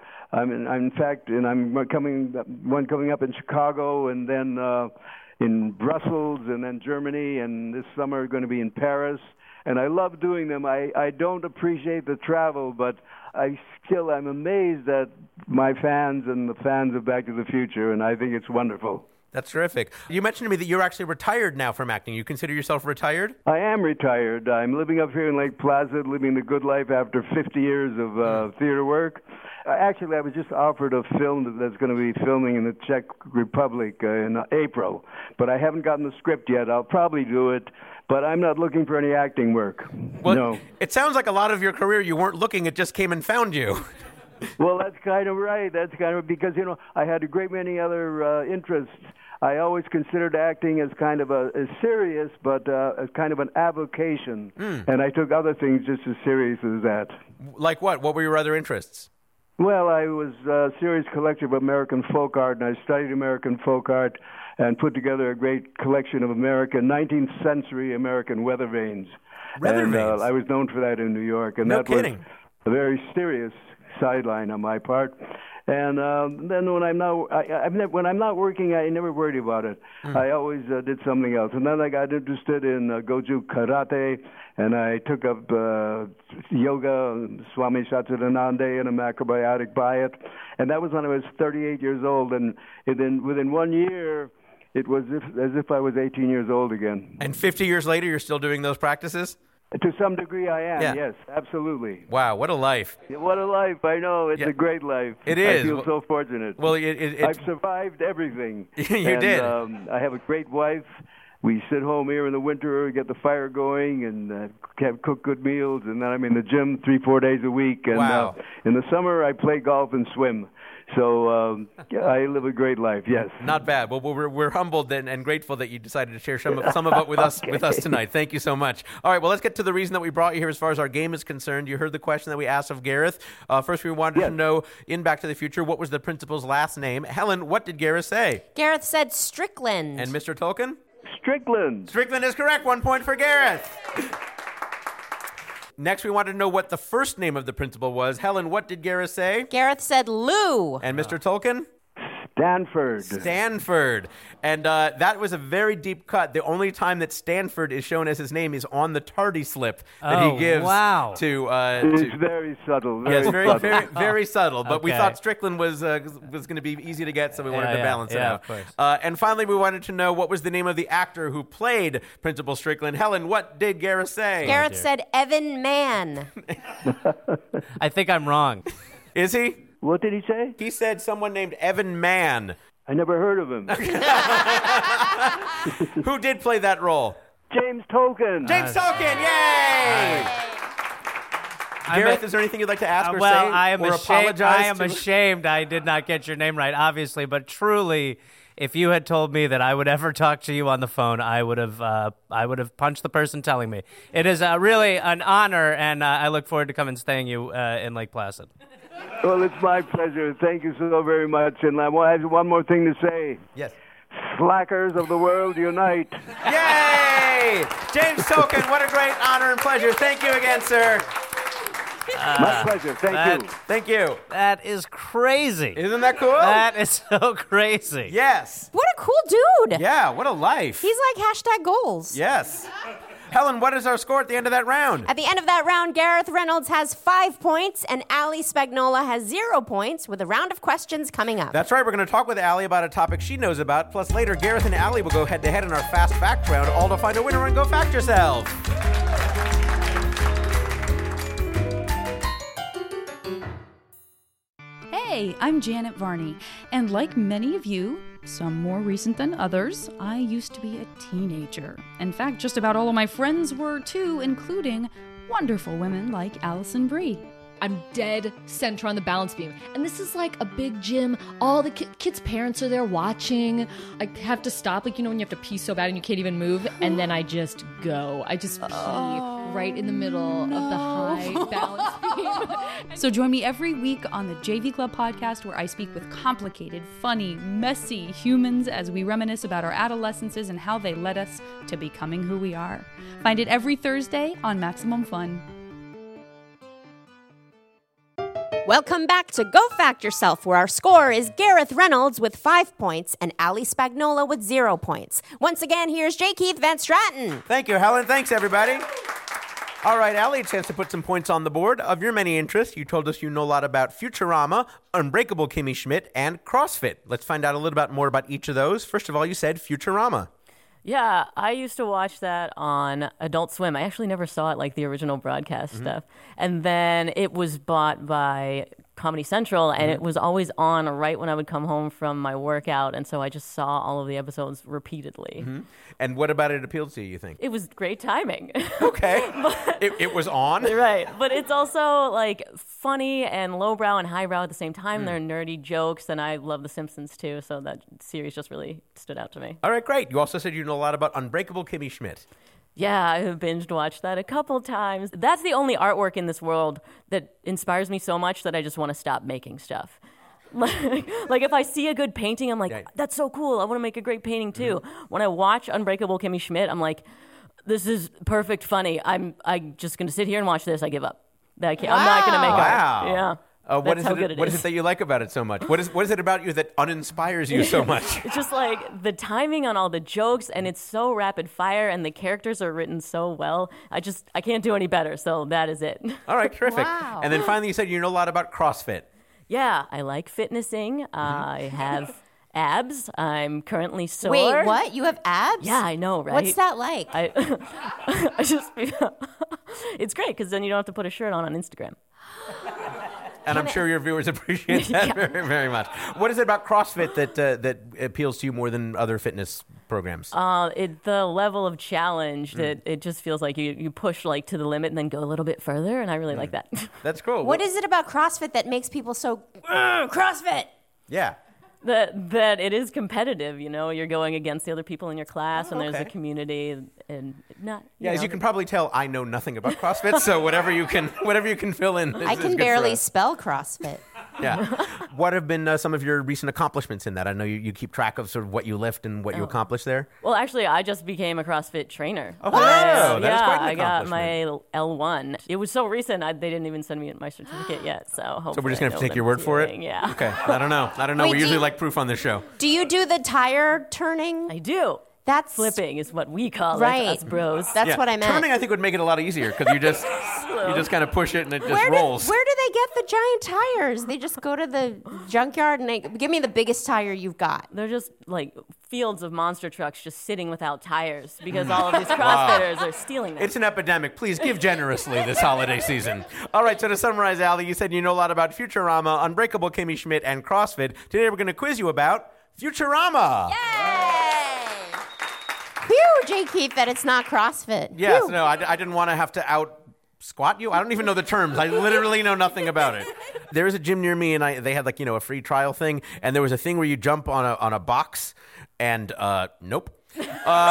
coming up in Chicago, and then in Brussels, and then Germany, and this summer going to be in Paris. And I love doing them. I don't appreciate the travel, but I'm amazed at my fans and the fans of Back to the Future, and I think it's wonderful. That's terrific. You mentioned to me that you're actually retired now from acting. You consider yourself retired? I am retired. I'm living up here in Lake Placid, living the good life after 50 years of theater work. Actually, I was just offered a film that's going to be filming in the Czech Republic in April, but I haven't gotten the script yet. I'll probably do it, but I'm not looking for any acting work. Well, no. It sounds like a lot of your career you weren't looking, it just came and found you. Well, that's kind of right. That's kind of because, I had a great many other interests. I always considered acting as kind of a serious, but as kind of an avocation. And I took other things just as serious as that. Like what? What were your other interests? Well, I was a serious collector of American folk art, and I studied American folk art and put together a great collection of 19th century American weather vanes. And I was known for that in New York. And No that kidding. was a very serious sideline on my part. And then when I'm not working, I never worried about it. I always did something else. And then I got interested in Goju Karate, and I took up yoga, Swami Satchidananda, and a macrobiotic diet. And that was when I was 38 years old. And within 1 year, it was as if I was 18 years old again. And 50 years later, you're still doing those practices? To some degree, I am, Yeah. yes, absolutely. Wow, what a life. What a life, I know. It's Yeah. a great life. It is. I feel so fortunate. Well, I've survived everything. You did. I have a great wife. We sit home here in the winter, get the fire going, and cook good meals. And then I'm in the gym 3-4 days a week. And Wow. In the summer, I play golf and swim. So I live a great life, yes. Not bad. Well, we're humbled and grateful that you decided to share some of it with us tonight. Thank you so much. All right, well, let's get to the reason that we brought you here as far as our game is concerned. You heard the question that we asked of Gareth. First, we wanted to know, in Back to the Future, what was the principal's last name? Helen, what did Gareth say? Gareth said Strickland. And Mr. Tolkien? Strickland. Strickland is correct. 1 point for Gareth. Next, we wanted to know what the first name of the principal was. Helen, what did Gareth say? Gareth said Lou. And Mr. Tolkien? Stanford. Stanford. And that was a very deep cut. The only time that Stanford is shown as his name is on the tardy slip that he gives to... It's very subtle. Yes, Very subtle. very subtle. But we Okay. thought Strickland was going to be easy to get, so we wanted to balance it out. Of course. And finally, we wanted to know what was the name of the actor who played Principal Strickland. Helen, what did Gareth say? Gareth said Evan Mann. I think I'm wrong. Is he? What did he say? He said someone named Evan Mann. I never heard of him. Who did play that role? James Tolkien. James Tolkien, yay! Gareth, is there anything you'd like to ask or say? I am or ashamed. apologize I am ashamed I did not get your name right, obviously. But truly, if you had told me that I would ever talk to you on the phone, I would have punched the person telling me. It is really an honor, and I look forward to coming and staying you in Lake Placid. Well, it's my pleasure. Thank you so very much. And I have one more thing to say. Yes. Slackers of the world, unite. Yay! James Tolkien, what a great honor and pleasure. Thank you again, sir. My pleasure. Thank you. Thank you. That is crazy. Isn't that cool? That is so crazy. Yes. What a cool dude. Yeah, what a life. He's like #goals. Yes. Helen, what is our score at the end of that round? At the end of that round, Gareth Reynolds has 5 points and Ali Spagnola has 0 points with a round of questions coming up. That's right. We're going to talk with Ali about a topic she knows about. Plus, later, Gareth and Ali will go head-to-head in our Fast Fact round, all to find a winner and go fact yourself. Hey, I'm Janet Varney, and like many of you, some more recent than others, I used to be a teenager. In fact, just about all of my friends were too, including wonderful women like Alison Brie. I'm dead center on the balance beam. And this is like a big gym. All the kids' parents are there watching. I have to stop, like, when you have to pee so bad and you can't even move. And then I just go. I just pee right in the middle of the high balance beam. So join me every week on the JV Club podcast, where I speak with complicated, funny, messy humans as we reminisce about our adolescences and how they led us to becoming who we are. Find it every Thursday on Maximum Fun. Welcome back to Go Fact Yourself, where our score is Gareth Reynolds with 5 points and Ali Spagnola with 0 points. Once again, here's J. Keith Van Straten. Thank you, Helen. Thanks, everybody. All right, Ali, a chance to put some points on the board. Of your many interests, you told us you know a lot about Futurama, Unbreakable Kimmy Schmidt, and CrossFit. Let's find out a little bit more about each of those. First of all, you said Futurama. Yeah, I used to watch that on Adult Swim. I actually never saw it like the original broadcast stuff. And then it was bought by Comedy Central, and it was always on right when I would come home from my workout. And so I just saw all of the episodes repeatedly. And what about it appealed to you, you think? It was great timing. Okay. It was on? Right. But it's also like funny and lowbrow and highbrow at the same time. They're nerdy jokes, and I love The Simpsons too. So that series just really stood out to me. All right, great. You also said you know a lot about Unbreakable Kimmy Schmidt. Yeah, I have binge watched that a couple times. That's the only artwork in this world that inspires me so much that I just want to stop making stuff. Like if I see a good painting, I'm like, that's so cool. I want to make a great painting too. When I watch Unbreakable Kimmy Schmidt, I'm like, this is perfect funny. I'm just going to sit here and watch this. I give up. I'm not going to make art. Yeah. What is it that you like about it so much? What is it about you that uninspires you so much? It's just like the timing on all the jokes, and it's so rapid fire, and the characters are written so well. I can't do any better, so that is it. All right, terrific. Wow. And then finally you said you know a lot about CrossFit. Yeah, I like fitnessing. I have abs. I'm currently sore. Wait, what? You have abs? Yeah, I know, right? What's that like? I just it's great because then you don't have to put a shirt on Instagram. And I'm sure your viewers appreciate that very, very much. What is it about CrossFit that appeals to you more than other fitness programs? The level of challenge that it just feels like you push like to the limit and then go a little bit further, and I really like that. That's cool. What is it about CrossFit that makes people so CrossFit? Yeah. That it is competitive, you're going against the other people in your class, and there's a community, and not. As you can probably tell, I know nothing about CrossFit, so whatever you can fill in. I can barely spell CrossFit. Yeah. What have been some of your recent accomplishments in that? I know you keep track of sort of what you lift and what you accomplish there. Well, actually, I just became a CrossFit trainer. Oh, wow. That is quite an I got accomplishment. my L1. It was so recent, they didn't even send me my certificate yet. So hopefully So we're just going to have to take your word for it? Yeah. Okay. I don't know. Wait, we usually like proof on this show. Do you do the tire turning? I do. That's flipping is what we call right. it, us bros. That's what I meant. Turning, I think, would make it a lot easier because you just kind of push it and it just rolls. Where do they get the giant tires? They just go to the junkyard and they give me the biggest tire you've got. They're just like fields of monster trucks just sitting without tires because all of these CrossFitters are stealing them. It's an epidemic. Please give generously this holiday season. All right, so to summarize, Ali, you said you know a lot about Futurama, Unbreakable Kimmy Schmidt, and CrossFit. Today we're going to quiz you about Futurama. Yay! Phew, J. Keith, that it's not CrossFit. Yes, Phew. no, I didn't want to have to out-squat you. I don't even know the terms. I literally know nothing about it. There is a gym near me, and they had a free trial thing, and there was a thing where you jump on a box, and nope. Do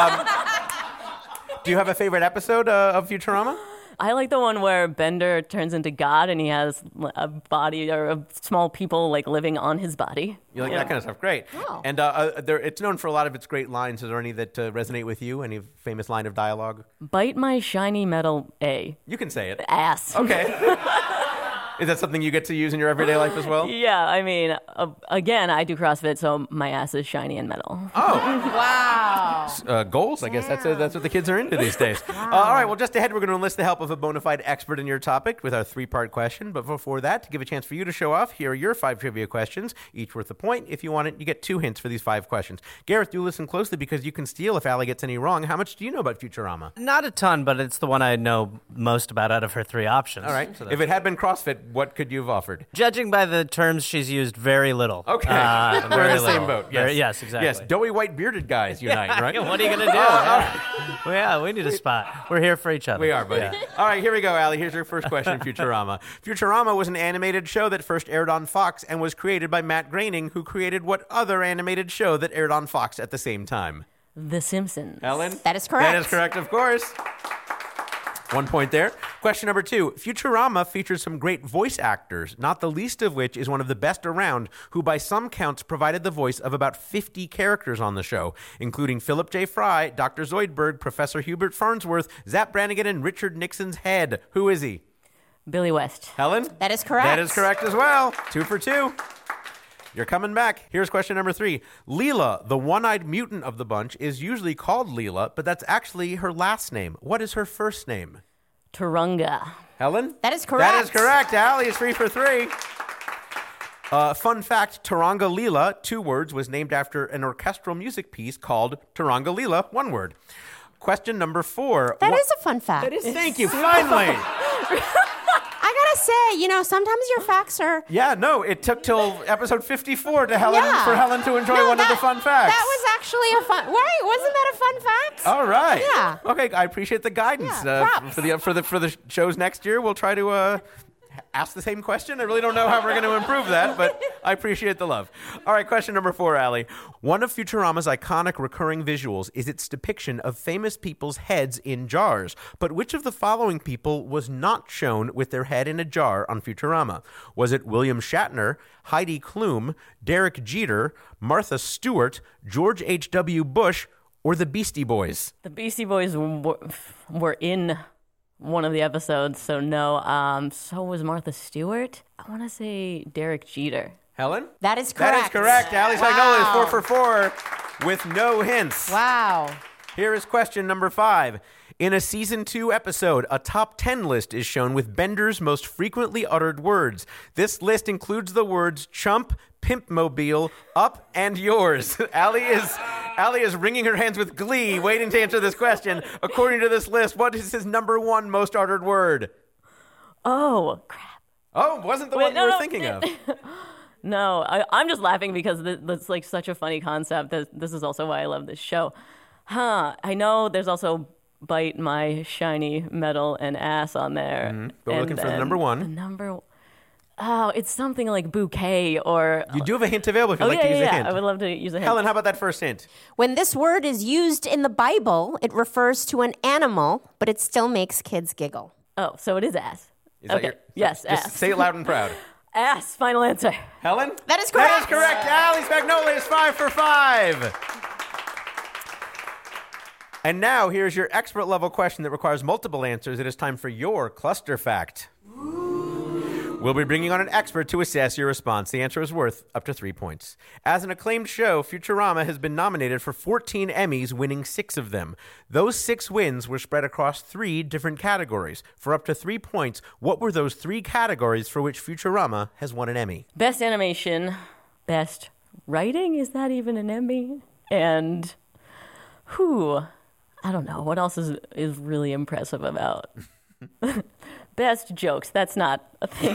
you have a favorite episode of Futurama? I like the one where Bender turns into God and he has a body or a small people like living on his body. You like that kind of stuff? Great. Oh. And it's known for a lot of its great lines. Is there any that resonate with you? Any famous line of dialogue? Bite my shiny metal A. You can say it. Ass. Okay. Is that something you get to use in your everyday life as well? Yeah, I mean, again, I do CrossFit, so my ass is shiny and metal. Oh. Wow. Goals? I guess that's what the kids are into these days. All right, well, just ahead, we're going to enlist the help of a bona fide expert in your topic with our 3-part question. But before that, to give a chance for you to show off, here are your 5 trivia questions, each worth a point. If you want it, you get 2 hints for these 5 questions. Gareth, do listen closely because you can steal if Allie gets any wrong. How much do you know about Futurama? Not a ton, but it's the one I know most about out of her 3 options. All right. So If it had been CrossFit, what could you have offered? Judging by the terms she's used, very little. Okay. We're in the same boat. Yes. Yes, exactly. Yes, doughy white bearded guys unite, right? What are you going to do? Well, yeah, we need a spot. We're here for each other. We are, buddy. Yeah. All right, here we go, Allie. Here's your first question, Futurama. Futurama was an animated show that first aired on Fox and was created by Matt Groening, who created what other animated show that aired on Fox at the same time? The Simpsons. Helen? That is correct. That is correct, of course. 1 point there. Question number 2. Futurama features some great voice actors, not the least of which is one of the best around, who by some counts provided the voice of about 50 characters on the show, including Philip J. Fry, Dr. Zoidberg, Professor Hubert Farnsworth, Zap Brannigan, and Richard Nixon's head. Who is he? Billy West. Helen? That is correct. That is correct as well. 2 for 2. You're coming back. Here's question number 3. Leela, the one-eyed mutant of the bunch, is usually called Leela, but that's actually her last name. What is her first name? Turunga. Helen? That is correct. That is correct. Allie is 3 for 3. Fun fact, Turunga Leela, 2 words, was named after an orchestral music piece called Turunga Leela, 1 word. Question number 4. That is a fun fact. Thank you, finally. I gotta say, sometimes your facts are... Yeah, no, it took till episode 54 for Yeah. Helen to enjoy one of the fun facts. That was actually a fun... Wait, wasn't that a fun fact? All right. Yeah. Okay, I appreciate the guidance. Yeah, props. For the shows next year, we'll try to ask the same question. I really don't know how we're going to improve that, but I appreciate the love. All right, question number 4, Allie. One of Futurama's iconic recurring visuals is its depiction of famous people's heads in jars. But which of the following people was not shown with their head in a jar on Futurama? Was it William Shatner, Heidi Klum, Derek Jeter, Martha Stewart, George H.W. Bush, or the Beastie Boys? The Beastie Boys were in one of the episodes, so no. So was Martha Stewart. I want to say Derek Jeter. Helen? That is correct. That is correct. Allie Spagnola is 4 for 4 with no hints. Wow. Here is question number 5. In a Season 2 episode, a top 10 list is shown with Bender's most frequently uttered words. This list includes the words chump, pimpmobile, up, and yours. Allie is wringing her hands with glee, waiting to answer this question. According to this list, what is his number 1 most uttered word? Oh, crap. Oh, wasn't the one you were thinking of. No, I'm just laughing because that's like such a funny concept. This is also why I love this show. I know there's also bite my shiny metal and ass on there. Mm-hmm. But we're looking for the number 1. It's something like bouquet or... You do have a hint available if you'd like to use a hint. I would love to use a hint. Helen, how about that first hint? When this word is used in the Bible, it refers to an animal, but it still makes kids giggle. Oh, so it is ass. Is that Yes, just ass. Say it loud and proud. Ass, final answer. Helen? That is correct. That is correct. Allie Spagnola is 5 for 5. And now, here's your expert level question that requires multiple answers. It is time for your cluster fact. We'll be bringing on an expert to assess your response. The answer is worth up to 3 points. As an acclaimed show, Futurama has been nominated for 14 Emmys, winning 6 of them. Those 6 wins were spread across 3 different categories. For up to 3 points, what were those 3 categories for which Futurama has won an Emmy? Best animation, best writing, is that even an Emmy? And I don't know. What else is really impressive about? Best jokes. That's not a thing.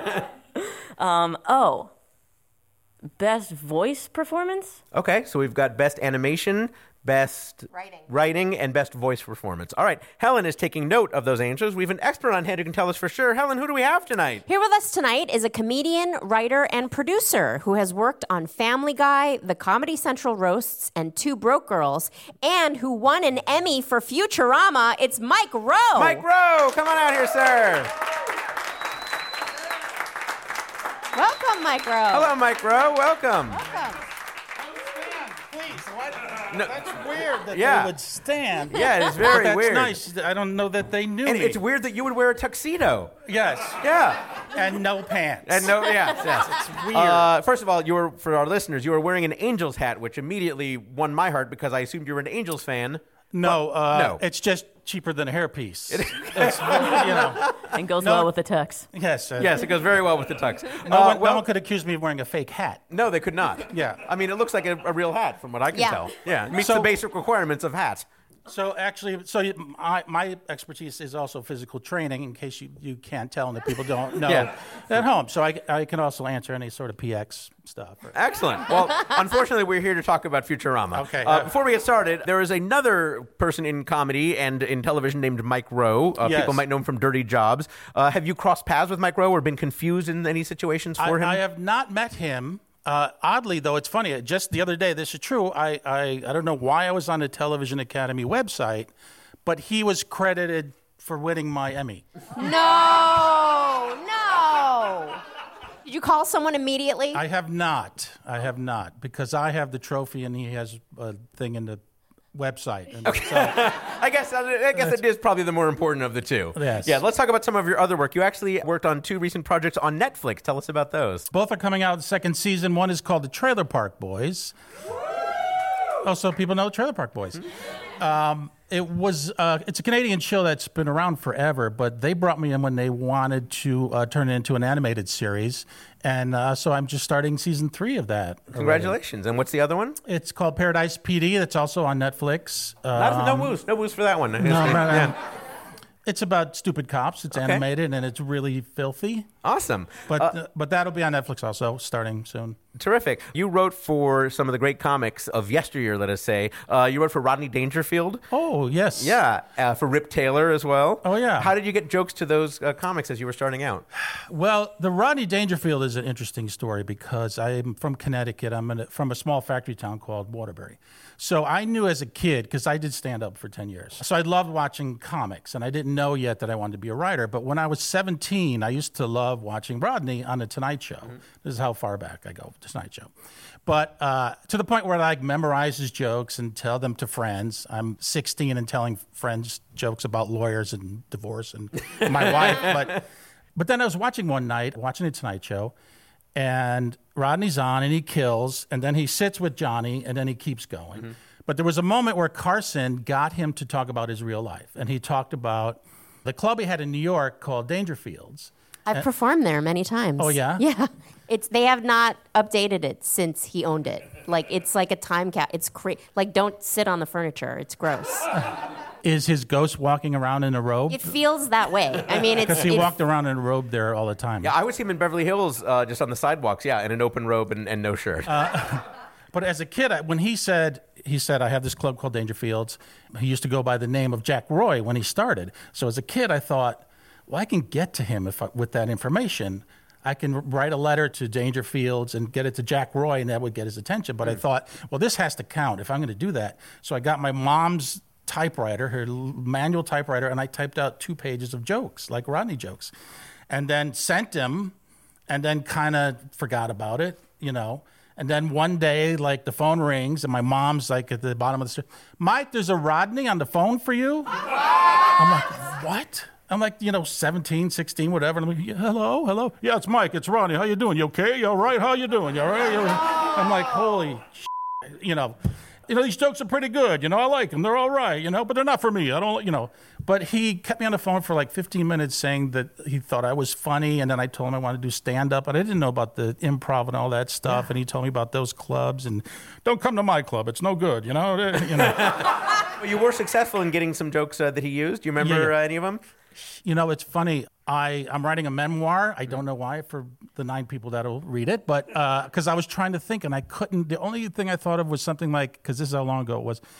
Best voice performance? Okay, so we've got best animation, best writing, and best voice performance. All right, Helen is taking note of those answers. We have an expert on hand who can tell us for sure. Helen, who do we have tonight? Here with us tonight is a comedian, writer, and producer who has worked on Family Guy, the Comedy Central Roasts, and 2 Broke Girls, and who won an Emmy for Futurama. It's Mike Rowe. Mike Rowe, come on out here, sir. Welcome, Mike Rowe. Hello, Mike Rowe. Welcome. No. That's weird that Yeah. they would stand. Yeah, it's very That's weird. nice. I don't know that they knew And me. it's weird that you would wear a tuxedo. Yes. Yeah. And no pants. And no, yes. It's weird. First of all, for our listeners, you were wearing an Angels hat, which immediately won my heart because I assumed you were an Angels fan. No, no. It's just cheaper than a hairpiece. And goes well with the tux. Yes. Yes, it goes very well with the tux. No one could accuse me of wearing a fake hat. No, they could not. Yeah. I mean, it looks like a real hat from what I can Yeah. tell. Yeah, it meets So- the basic requirements of hats. So actually, my expertise is also physical training, in case you can't tell and the people don't know at home. So I can also answer any sort of PX stuff. Excellent. Well, unfortunately, we're here to talk about Futurama. Okay. Before we get started, there is another person in comedy and in television named Mike Rowe. Yes. People might know him from Dirty Jobs. Have you crossed paths with Mike Rowe or been confused in any situations for him? I have not met him. Oddly, though, it's funny. Just the other day, this is true. I don't know why I was on the Television Academy website, but he was credited for winning my Emmy. No. Did you call someone immediately? I have not, because I have the trophy and he has a thing in the website. And okay. So, I guess it is probably the more important of the two. Yes. Yeah, let's talk about some of your other work. You actually worked on 2 recent projects on Netflix. Tell us about those. Both are coming out the second season. One is called The Trailer Park Boys. Also, people know Trailer Park Boys. It's a Canadian show that's been around forever, but they brought me in when they wanted to turn it into an animated series. And so I'm just starting season 3 of that. Congratulations. And what's the other one? It's called Paradise PD. That's also on Netflix. No woos for that one. It's about stupid cops. It's animated and it's really filthy. Awesome. But that'll be on Netflix also, starting soon. Terrific. You wrote for some of the great comics of yesteryear, let us say. You wrote for Rodney Dangerfield. Oh, yes. Yeah. For Rip Taylor as well. Oh, yeah. How did you get jokes to those comics as you were starting out? Well, the Rodney Dangerfield is an interesting story because I'm from Connecticut. I'm from a small factory town called Waterbury. So I knew as a kid, because I did stand up for 10 years. So I loved watching comics, and I didn't know yet that I wanted to be a writer. But when I was 17, I used to love watching Rodney on The Tonight Show. Mm-hmm. This is how far back I go, The Tonight Show. But to the point where I memorize his jokes and tell them to friends. I'm 16 and telling friends jokes about lawyers and divorce and my wife. But then I was watching one night, watching The Tonight Show, and Rodney's on and he kills, and then he sits with Johnny, and then he keeps going. Mm-hmm. But there was a moment where Carson got him to talk about his real life, and he talked about the club he had in New York called Dangerfields. I've performed there many times. Oh, yeah? Yeah. They have not updated it since he owned it. It's like a time cap. It's don't sit on the furniture. It's gross. Is his ghost walking around in a robe? It feels that way. I mean, because he walked around in a robe there all the time. Yeah, I would see him in Beverly Hills just on the sidewalks, in an open robe and no shirt. But as a kid, when he said, I have this club called Dangerfields. He used to go by the name of Jack Roy when he started. So as a kid, I thought, well, I can get to him with that information. I can write a letter to Dangerfields and get it to Jack Roy, and that would get his attention. But I thought, well, this has to count if I'm going to do that. So I got my mom's typewriter, her manual typewriter, and I typed out 2 pages of jokes, like Rodney jokes, and then sent him, and then kind of forgot about it, And then one day, the phone rings, and my mom's at the bottom of the stairs. Mike, there's a Rodney on the phone for you? I'm like, what? I'm 17, 16, whatever. And I'm like, hello? Yeah, it's Mike. It's Rodney. How you doing? You okay? You all right? How you doing? You all right? I'm like, holy shit, these jokes are pretty good. I like them. They're all right, but they're not for me. I don't, But he kept me on the phone for 15 minutes saying that he thought I was funny. And then I told him I wanted to do stand-up. And I didn't know about the improv and all that stuff. Yeah. And he told me about those clubs. And don't come to my club. It's no good, Well, you were successful in getting some jokes that he used. Do you remember any of them? It's funny. I'm writing a memoir. I don't know why, for the 9 people that'll read it, but because I was trying to think and I couldn't. The only thing I thought of was something because this is how long ago it was.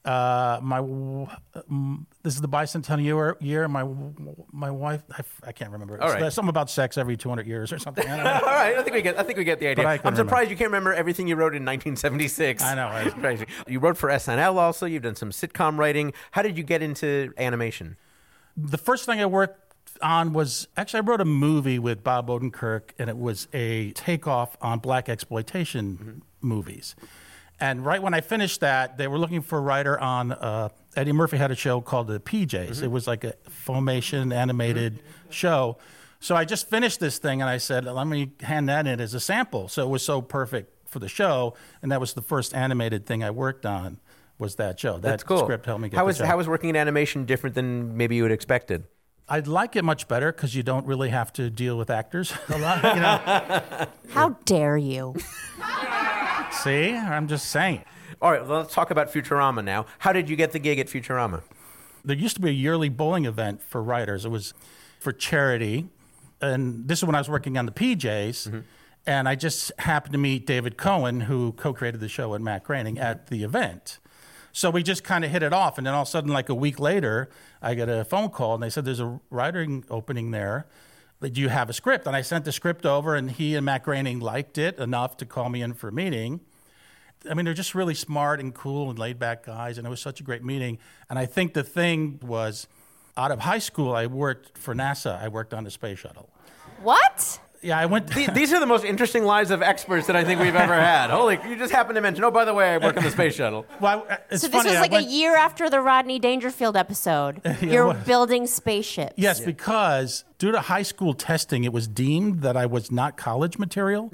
This is the bicentennial year. My wife, I can't remember. All right. Something about sex every 200 years or something. I don't know. All right, I think we get the idea. I'm surprised you can't remember everything you wrote in 1976. I know. It's crazy. You wrote for SNL also. You've done some sitcom writing. How did you get into animation? The first thing I worked on was, actually, I wrote a movie with Bob Odenkirk, and it was a takeoff on black exploitation movies. And right when I finished that, they were looking for a writer on, Eddie Murphy had a show called The PJs. Mm-hmm. It was like a Filmation animated show. So I just finished this thing, and I said, let me hand that in as a sample. So it was so perfect for the show, and that was the first animated thing I worked on. Was that show. That's cool. Script helped me get the job. How was working in animation different than maybe you had expected? I'd like it much better because you don't really have to deal with actors a lot, How dare you? See? I'm just saying. All right, well, let's talk about Futurama now. How did you get the gig at Futurama? There used to be a yearly bowling event for writers. It was for charity. And this is when I was working on the PJs. And I just happened to meet David Cohen, who co-created the show with Matt Groening, at the event. So we just kind of hit it off. And then all of a sudden, like a week later, I get a phone call. And they said, there's a writing opening there. Do you have a script? And I sent the script over. And he and Matt Groening liked it enough to call me in for a meeting. I mean, they're just really smart and cool and laid-back guys. And it was such a great meeting. And I think the thing was, out of high school, I worked for NASA. I worked on the space shuttle. What? Yeah, I went. These are the most interesting lives of experts that I think we've ever had. Holy, you just happened to mention, oh, by the way, I work on the space shuttle. Well, it's So this funny, was I like went- a year after the Rodney Dangerfield episode. You're building spaceships. Yes, because due to high school testing, it was deemed that I was not college material.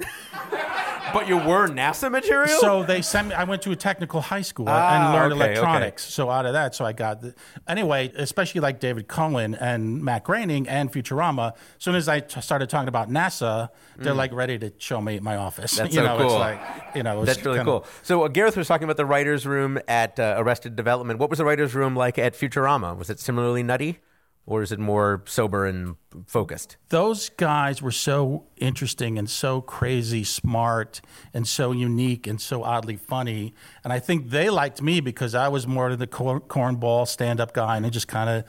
But you were NASA material? So they sent me. I went to a technical high school and learned okay, electronics. So out of that, I got anyway. Especially like David Cohen and Matt Groening and Futurama. As soon as I started talking about NASA, they're like ready to show me my office. That's you so know, cool. It's like, you know, it was That's really kinda- cool. So Gareth was talking about the writer's room at Arrested Development. What was the writer's room like at Futurama? Was it similarly nutty? Or is it more sober and focused? Those guys were so interesting and so crazy smart and so unique and so oddly funny. And I think they liked me because I was more of the cornball stand-up guy and just kind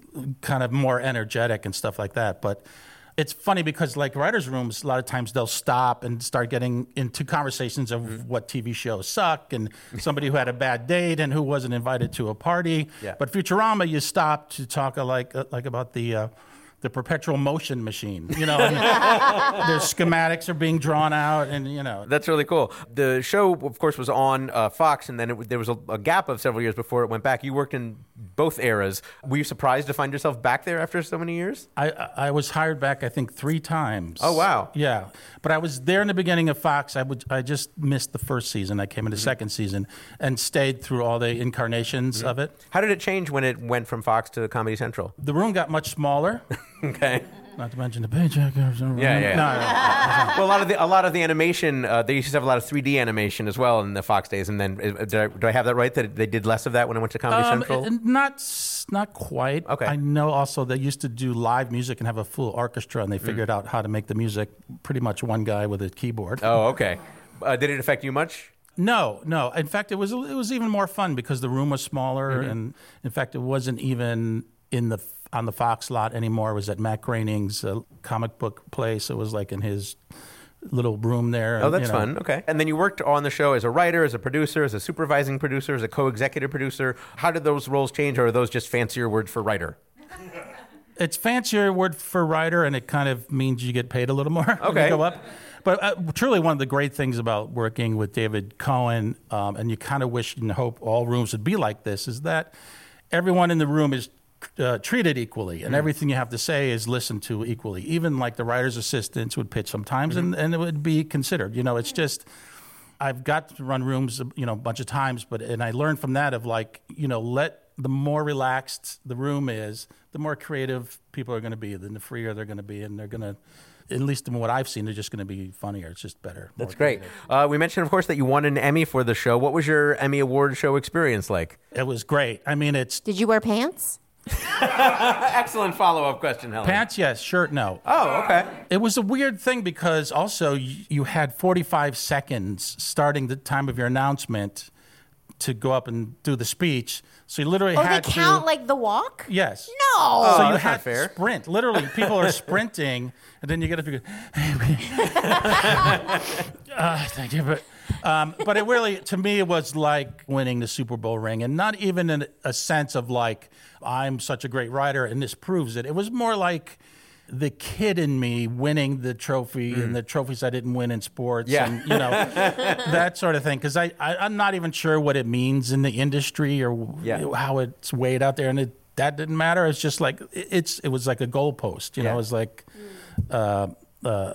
of more energetic and stuff like that. But it's funny because like writers' rooms, a lot of times they'll stop and start getting into conversations of what TV shows suck and somebody who had a bad date and who wasn't invited to a party. Yeah. But Futurama, you stop to talk like about the perpetual motion machine. You know, and their schematics are being drawn out, and you know. That's really cool. The show, of course, was on Fox, and then there was a gap of several years before it went back. You worked in both eras. Were you surprised to find yourself back there after so many years? I was hired back, I think, 3 times. Oh, wow. Yeah. But I was there in the beginning of Fox. I just missed the first season. I came in the second season and stayed through all the incarnations of it. How did it change when it went from Fox to Comedy Central? The room got much smaller. Okay. Not to mention the paycheck. Yeah. No. Well, a lot of the animation, they used to have a lot of 3D animation as well in the Fox days. And then, do I have that right, that they did less of that when it went to Comedy Central? Not quite. Okay. I know also they used to do live music and have a full orchestra, and they figured out how to make the music pretty much one guy with a keyboard. Oh, okay. Did it affect you much? No. In fact, it was even more fun because the room was smaller, and in fact, it wasn't even on the Fox lot anymore. It was at Matt Groening's comic book place. It was like in his little room there. Oh, that's fun. Okay. And then you worked on the show as a writer, as a producer, as a supervising producer, as a co-executive producer. How did those roles change, or are those just fancier words for writer? It's fancier word for writer, and it kind of means you get paid a little more when you go up. But truly, one of the great things about working with David Cohen, and you kind of wish and hope all rooms would be like this, is that everyone in the room is treated equally, and everything you have to say is listened to equally. Even like the writer's assistants would pitch sometimes, and it would be considered. You know, it's just, I've got to run rooms, a bunch of times, and I learned from that of like, the more relaxed the room is, the more creative people are going to be, then the freer they're going to be, and they're going to, at least in what I've seen, they're just going to be funnier. It's just better. That's great. We mentioned, of course, that you won an Emmy for the show. What was your Emmy Award show experience like? It was great. I mean, Did you wear pants? Excellent follow-up question, Helen. Pants, yes. Shirt, no. Oh, okay. It was a weird thing because also you had 45 seconds starting the time of your announcement to go up and do the speech. So you literally had they count like the walk? Yes. No. So you that's had not fair. to sprint. Literally, people are sprinting, and then you get up and go, thank you. But it really, to me, it was like winning the Super Bowl ring, and not even in a sense of like, I'm such a great writer, and this proves it. It was more like the kid in me winning the trophy and the trophies I didn't win in sports, and that sort of thing. Because I'm not even sure what it means in the industry or how it's weighed out there, and that didn't matter. It's just like it was like a goalpost, you know. It was like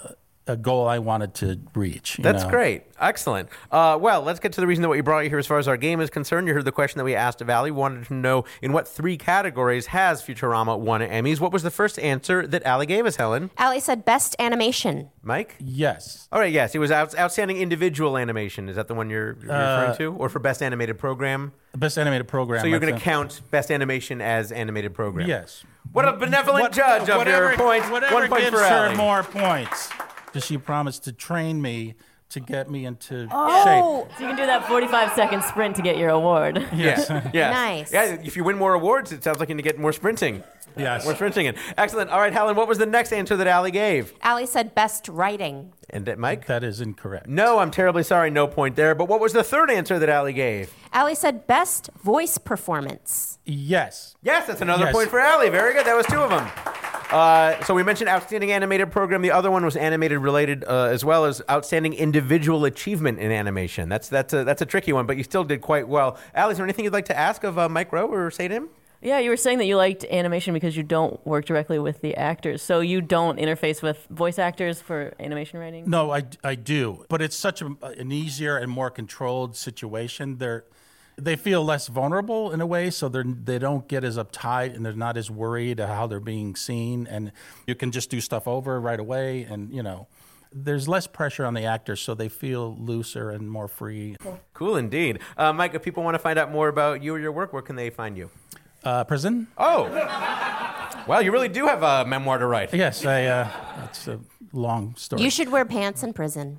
a goal I wanted to reach. That's great. Excellent. Well, let's get to the reason that we brought you here as far as our game is concerned. You heard the question that we asked of Allie. We wanted to know in what 3 categories has Futurama won Emmys. What was the first answer that Allie gave us, Helen? Allie said best animation. Mike? Yes. All right, yes. It was outstanding individual animation. Is that the one you're referring to? Or for best animated program? Best animated program. So you're going to count best animation as animated program? Yes. What a benevolent judge of your points. Whatever 1 point gives for her Allie. more points. Because she promised to train me to get me into shape. So you can do that 45-second sprint to get your award. Yes. Yes. Nice. Yeah, if you win more awards, it sounds like you need to get more sprinting. Yes. More sprinting in. Excellent. All right, Helen, what was the next answer that Allie gave? Allie said best writing. And Mike? That is incorrect. No, I'm terribly sorry. No point there. But what was the third answer that Allie gave? Allie said best voice performance. Yes. Yes, that's another Yes. point for Allie. Very good. That was 2 of them. So we mentioned outstanding animated program. The other one was animated related, as well as outstanding individual achievement in animation. That's a tricky one, but you still did quite well. Allie, is there anything you'd like to ask of Mike Rowe or say to him? Yeah, you were saying that you liked animation because you don't work directly with the actors. So you don't interface with voice actors for animation writing? No, I do. But it's such an easier and more controlled situation. They feel less vulnerable in a way, so they don't get as uptight and they're not as worried how they're being seen. And you can just do stuff over right away. And, there's less pressure on the actors, so they feel looser and more free. Cool indeed. Mike, if people want to find out more about you or your work, where can they find you? Prison? Oh. Well, you really do have a memoir to write. Yes, it's a long story. You should wear pants in prison.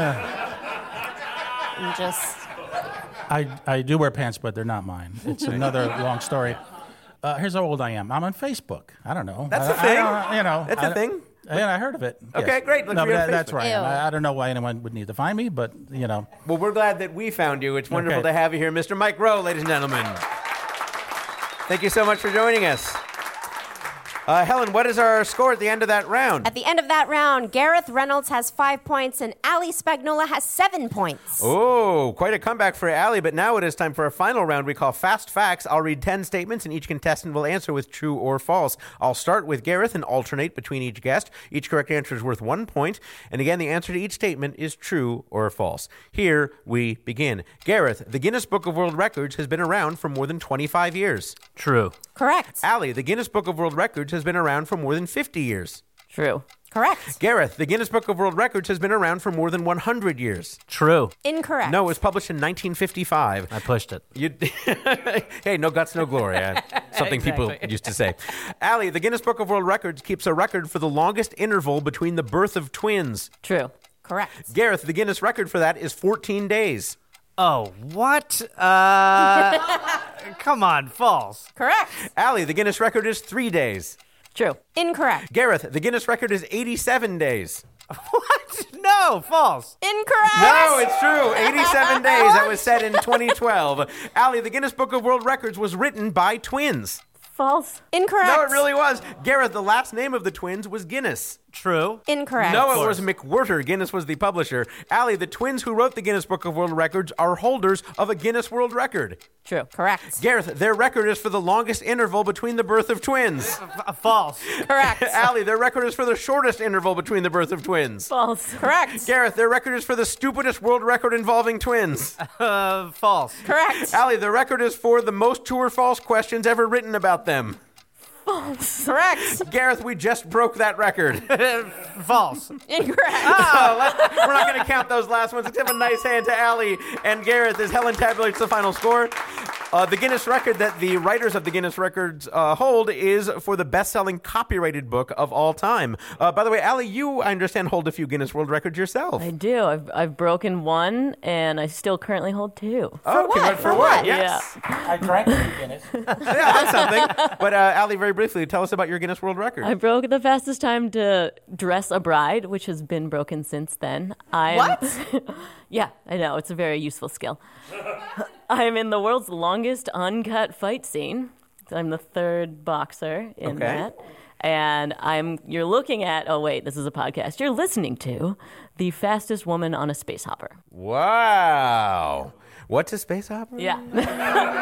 And just... I do wear pants, but they're not mine. It's another long story. Here's how old I am. I'm on Facebook. I don't know. That's a thing. That's a thing. Yeah, I heard of it. Okay, yes. great. Look No, for you but on that's Facebook. right. Ew. I don't know why anyone would need to find me, but Well, we're glad that we found you. It's wonderful Okay. to have you here, Mr. Mike Rowe, ladies and gentlemen. Thank you so much for joining us. Helen, what is our score at the end of that round? At the end of that round, Gareth Reynolds has 5 points and Allie Spagnola has 7 points. Oh, quite a comeback for Allie, but now it is time for a final round we call Fast Facts. I'll read 10 statements and each contestant will answer with true or false. I'll start with Gareth and alternate between each guest. Each correct answer is worth 1 point. And again, the answer to each statement is true or false. Here we begin. Gareth, the Guinness Book of World Records has been around for more than 25 years. True. Correct. Allie, the Guinness Book of World Records has been around for more than 50 years. True. Correct. Gareth, the Guinness Book of World Records has been around for more than 100 years. True. Incorrect. No, it was published in 1955. I pushed it. Hey, no guts, no glory. Something people used to say. Allie, the Guinness Book of World Records keeps a record for the longest interval between the birth of twins. True. Correct. Gareth, the Guinness record for that is 14 days. Oh, what? Come on, false. Correct. Allie, the Guinness record is 3 days. True. Incorrect. Gareth, the Guinness record is 87 days. What? No, false. Incorrect. No, it's true. 87 days. That was set in 2012. Allie, the Guinness Book of World Records was written by twins. False. Incorrect. No, it really was. Gareth, the last name of the twins was Guinness. True. Incorrect. No, it was McWhirter. Guinness was the publisher. Allie, the twins who wrote the Guinness Book of World Records are holders of a Guinness World Record. True. Correct. Gareth, their record is for the longest interval between the birth of twins. False. Correct. Allie, their record is for the shortest interval between the birth of twins. False. Correct. Gareth, their record is for the stupidest world record involving twins. False. Correct. Allie, the record is for the most true or false questions ever written about them. Correct. Gareth, we just broke that record. False. Incorrect. We're not going to count those last ones. Let's give a nice hand to Allie and Gareth as Helen tabulates the final score. The Guinness record that the writers of the Guinness records hold is for the best-selling copyrighted book of all time. By the way, Allie, you, I understand, hold a few Guinness World Records yourself. I do. I've broken 1, and I still currently hold 2. For what? Yes. Yeah. I drank Guinness. Yeah, that's something. But Allie, very briefly, tell us about your Guinness World Record. I broke the fastest time to dress a bride, which has been broken since then. What? Yeah, I know. It's a very useful skill. I'm in the world's longest uncut fight scene. I'm the 3rd boxer in that. And you're looking at, oh wait, this is a podcast. You're listening to the fastest woman on a space hopper. Wow. What's a space opera? Yeah.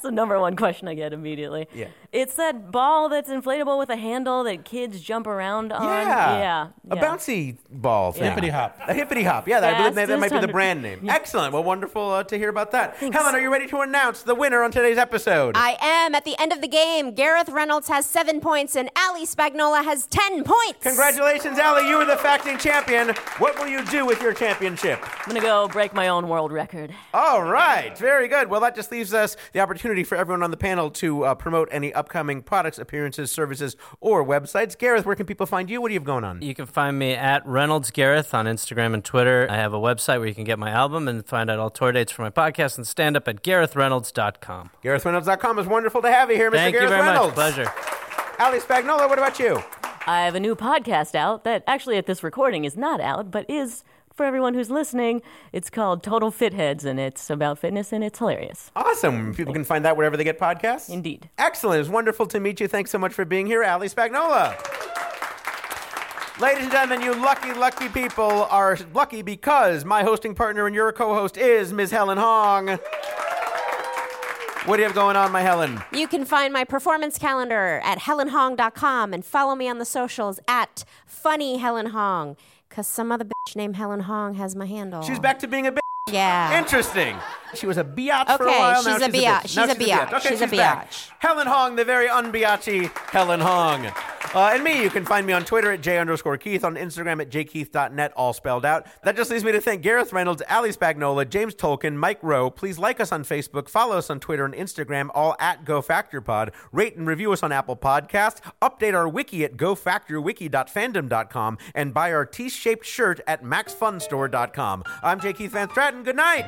the number one question I get immediately. Yeah. It's that ball that's inflatable with a handle that kids jump around on. Yeah. A yeah. bouncy ball thing. Hippity hop. A hippity hop. Yeah, I believe that might be the Fastest brand name. Excellent. Well, wonderful to hear about that. Thanks. Helen, are you ready to announce the winner on today's episode? I am. At the end of the game, Gareth Reynolds has 7 points and Ali Spagnola has 10 points. Congratulations, Allie. You are the facting champion. What will you do with your championship? I'm going to go break my own world record. All right. Very good. Well, that just leaves us the opportunity for everyone on the panel to promote any upcoming products, appearances, services, or websites. Gareth, where can people find you? What do you have going on? You can find me at Reynolds Gareth on Instagram and Twitter. I have a website where you can get my album and find out all tour dates for my podcast and stand-up at GarethReynolds.com. GarethReynolds.com. It's wonderful to have you here, Mr. Thank Gareth you very Reynolds. much. Pleasure. Ali Spagnola, what about you? I have a new podcast out that actually at this recording is not out, but is for everyone who's listening. It's called Total Fitheads, and it's about fitness, and it's hilarious. Awesome. People can find that wherever they get podcasts? Indeed. Excellent. It's wonderful to meet you. Thanks so much for being here, Ali Spagnola. Ladies and gentlemen, you lucky, lucky people are lucky because my hosting partner and your co-host is Ms. Helen Hong. What do you have going on, my Helen? You can find my performance calendar at helenhong.com and follow me on the socials at funnyhelenhong, because some other bitch named Helen Hong has my handle. She's back to being a bitch. Yeah. Interesting. She was a biatch for a Okay, while. she's Now a she's biatch. Now She's a biatch. Okay, She's a she's back. biatch. Helen Hong, the very unbiatchy Helen Hong. And me, you can find me on Twitter at J_Keith, on Instagram at jkeith.net, all spelled out. That just leaves me to thank Gareth Reynolds, Ali Spagnola, James Tolkien, Mike Rowe. Please like us on Facebook, follow us on Twitter and Instagram, all at GoFactorPod. Rate and review us on Apple Podcasts. Update our wiki at gofactorwiki.fandom.com and buy our T-shaped shirt at maxfunstore.com. I'm J. Keith Van Stratton. Good night.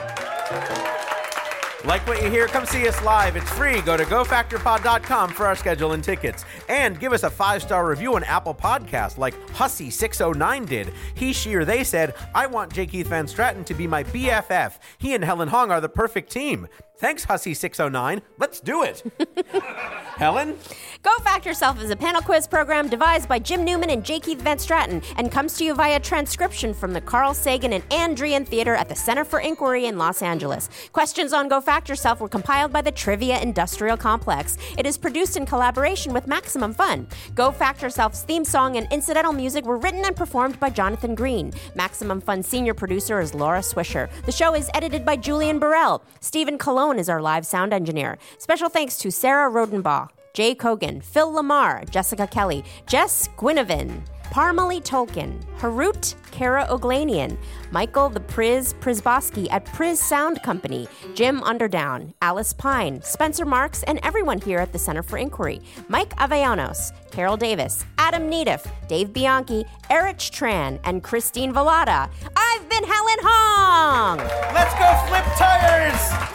Like what you hear? Come see us live. It's free. Go to gofactorpod.com for our schedule and tickets. And give us a 5-star review on Apple Podcasts like Hussy609 did. He, she, or they said, I want J. Keith Van Stratton to be my BFF. He and Helen Hong are the perfect team. Thanks, Hussy609. Let's do it. Helen? Go Fact Yourself is a panel quiz program devised by Jim Newman and J. Keith Van Stratton and comes to you via transcription from the Carl Sagan and Ann Druyan Theater at the Center for Inquiry in Los Angeles. Questions on Go Fact Yourself were compiled by the Trivia Industrial Complex. It is produced in collaboration with Maximum Fun. Go Fact Yourself's theme song and incidental music were written and performed by Jonathan Green. Maximum Fun's senior producer is Laura Swisher. The show is edited by Julian Burrell. Stephen Colon is our live sound engineer. Special thanks to Sarah Rodenbaugh, Jay Kogan, Phil Lamar, Jessica Kelly, Jess Gwynevin, Parmalee Tolkien, Harut Kara Oglanian, Michael the Prizboski at Priz Sound Company, Jim Underdown, Alice Pine, Spencer Marks, and everyone here at the Center for Inquiry, Mike Avellanos, Carol Davis, Adam Neediff, Dave Bianchi, Erich Tran, and Christine Velada. I've been Helen Hong! Let's go flip tires!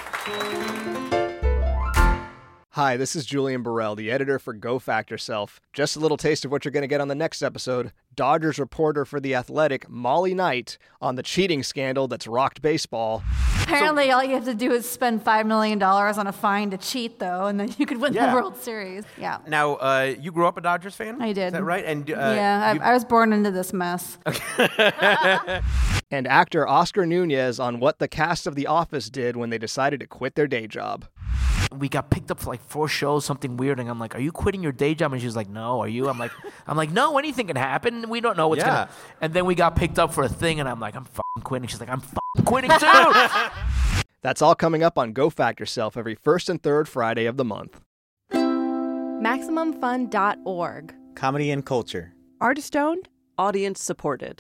Hi, this is Julian Burrell, the editor for Go Fact Yourself. Just a little taste of what you're going to get on the next episode. Dodgers reporter for The Athletic, Molly Knight, on the cheating scandal that's rocked baseball. Apparently, all you have to do is spend $5 million on a fine to cheat, though, and then you could win the World Series. Yeah. Now, you grew up a Dodgers fan? I did. Is that right? And I was born into this mess. And actor Oscar Nunez on what the cast of The Office did when they decided to quit their day job. We got picked up for like 4 shows, something weird, and I'm like, "Are you quitting your day job?" And she's like, "No, are you?" I'm like, "No, anything can happen. We don't know what's gonna." And then we got picked up for a thing, and I'm like, "I'm fucking quitting." She's like, "I'm fucking quitting too." That's all coming up on Go Fact Yourself every first and third Friday of the month. MaximumFun.org. Comedy and culture. Artist owned. Audience supported.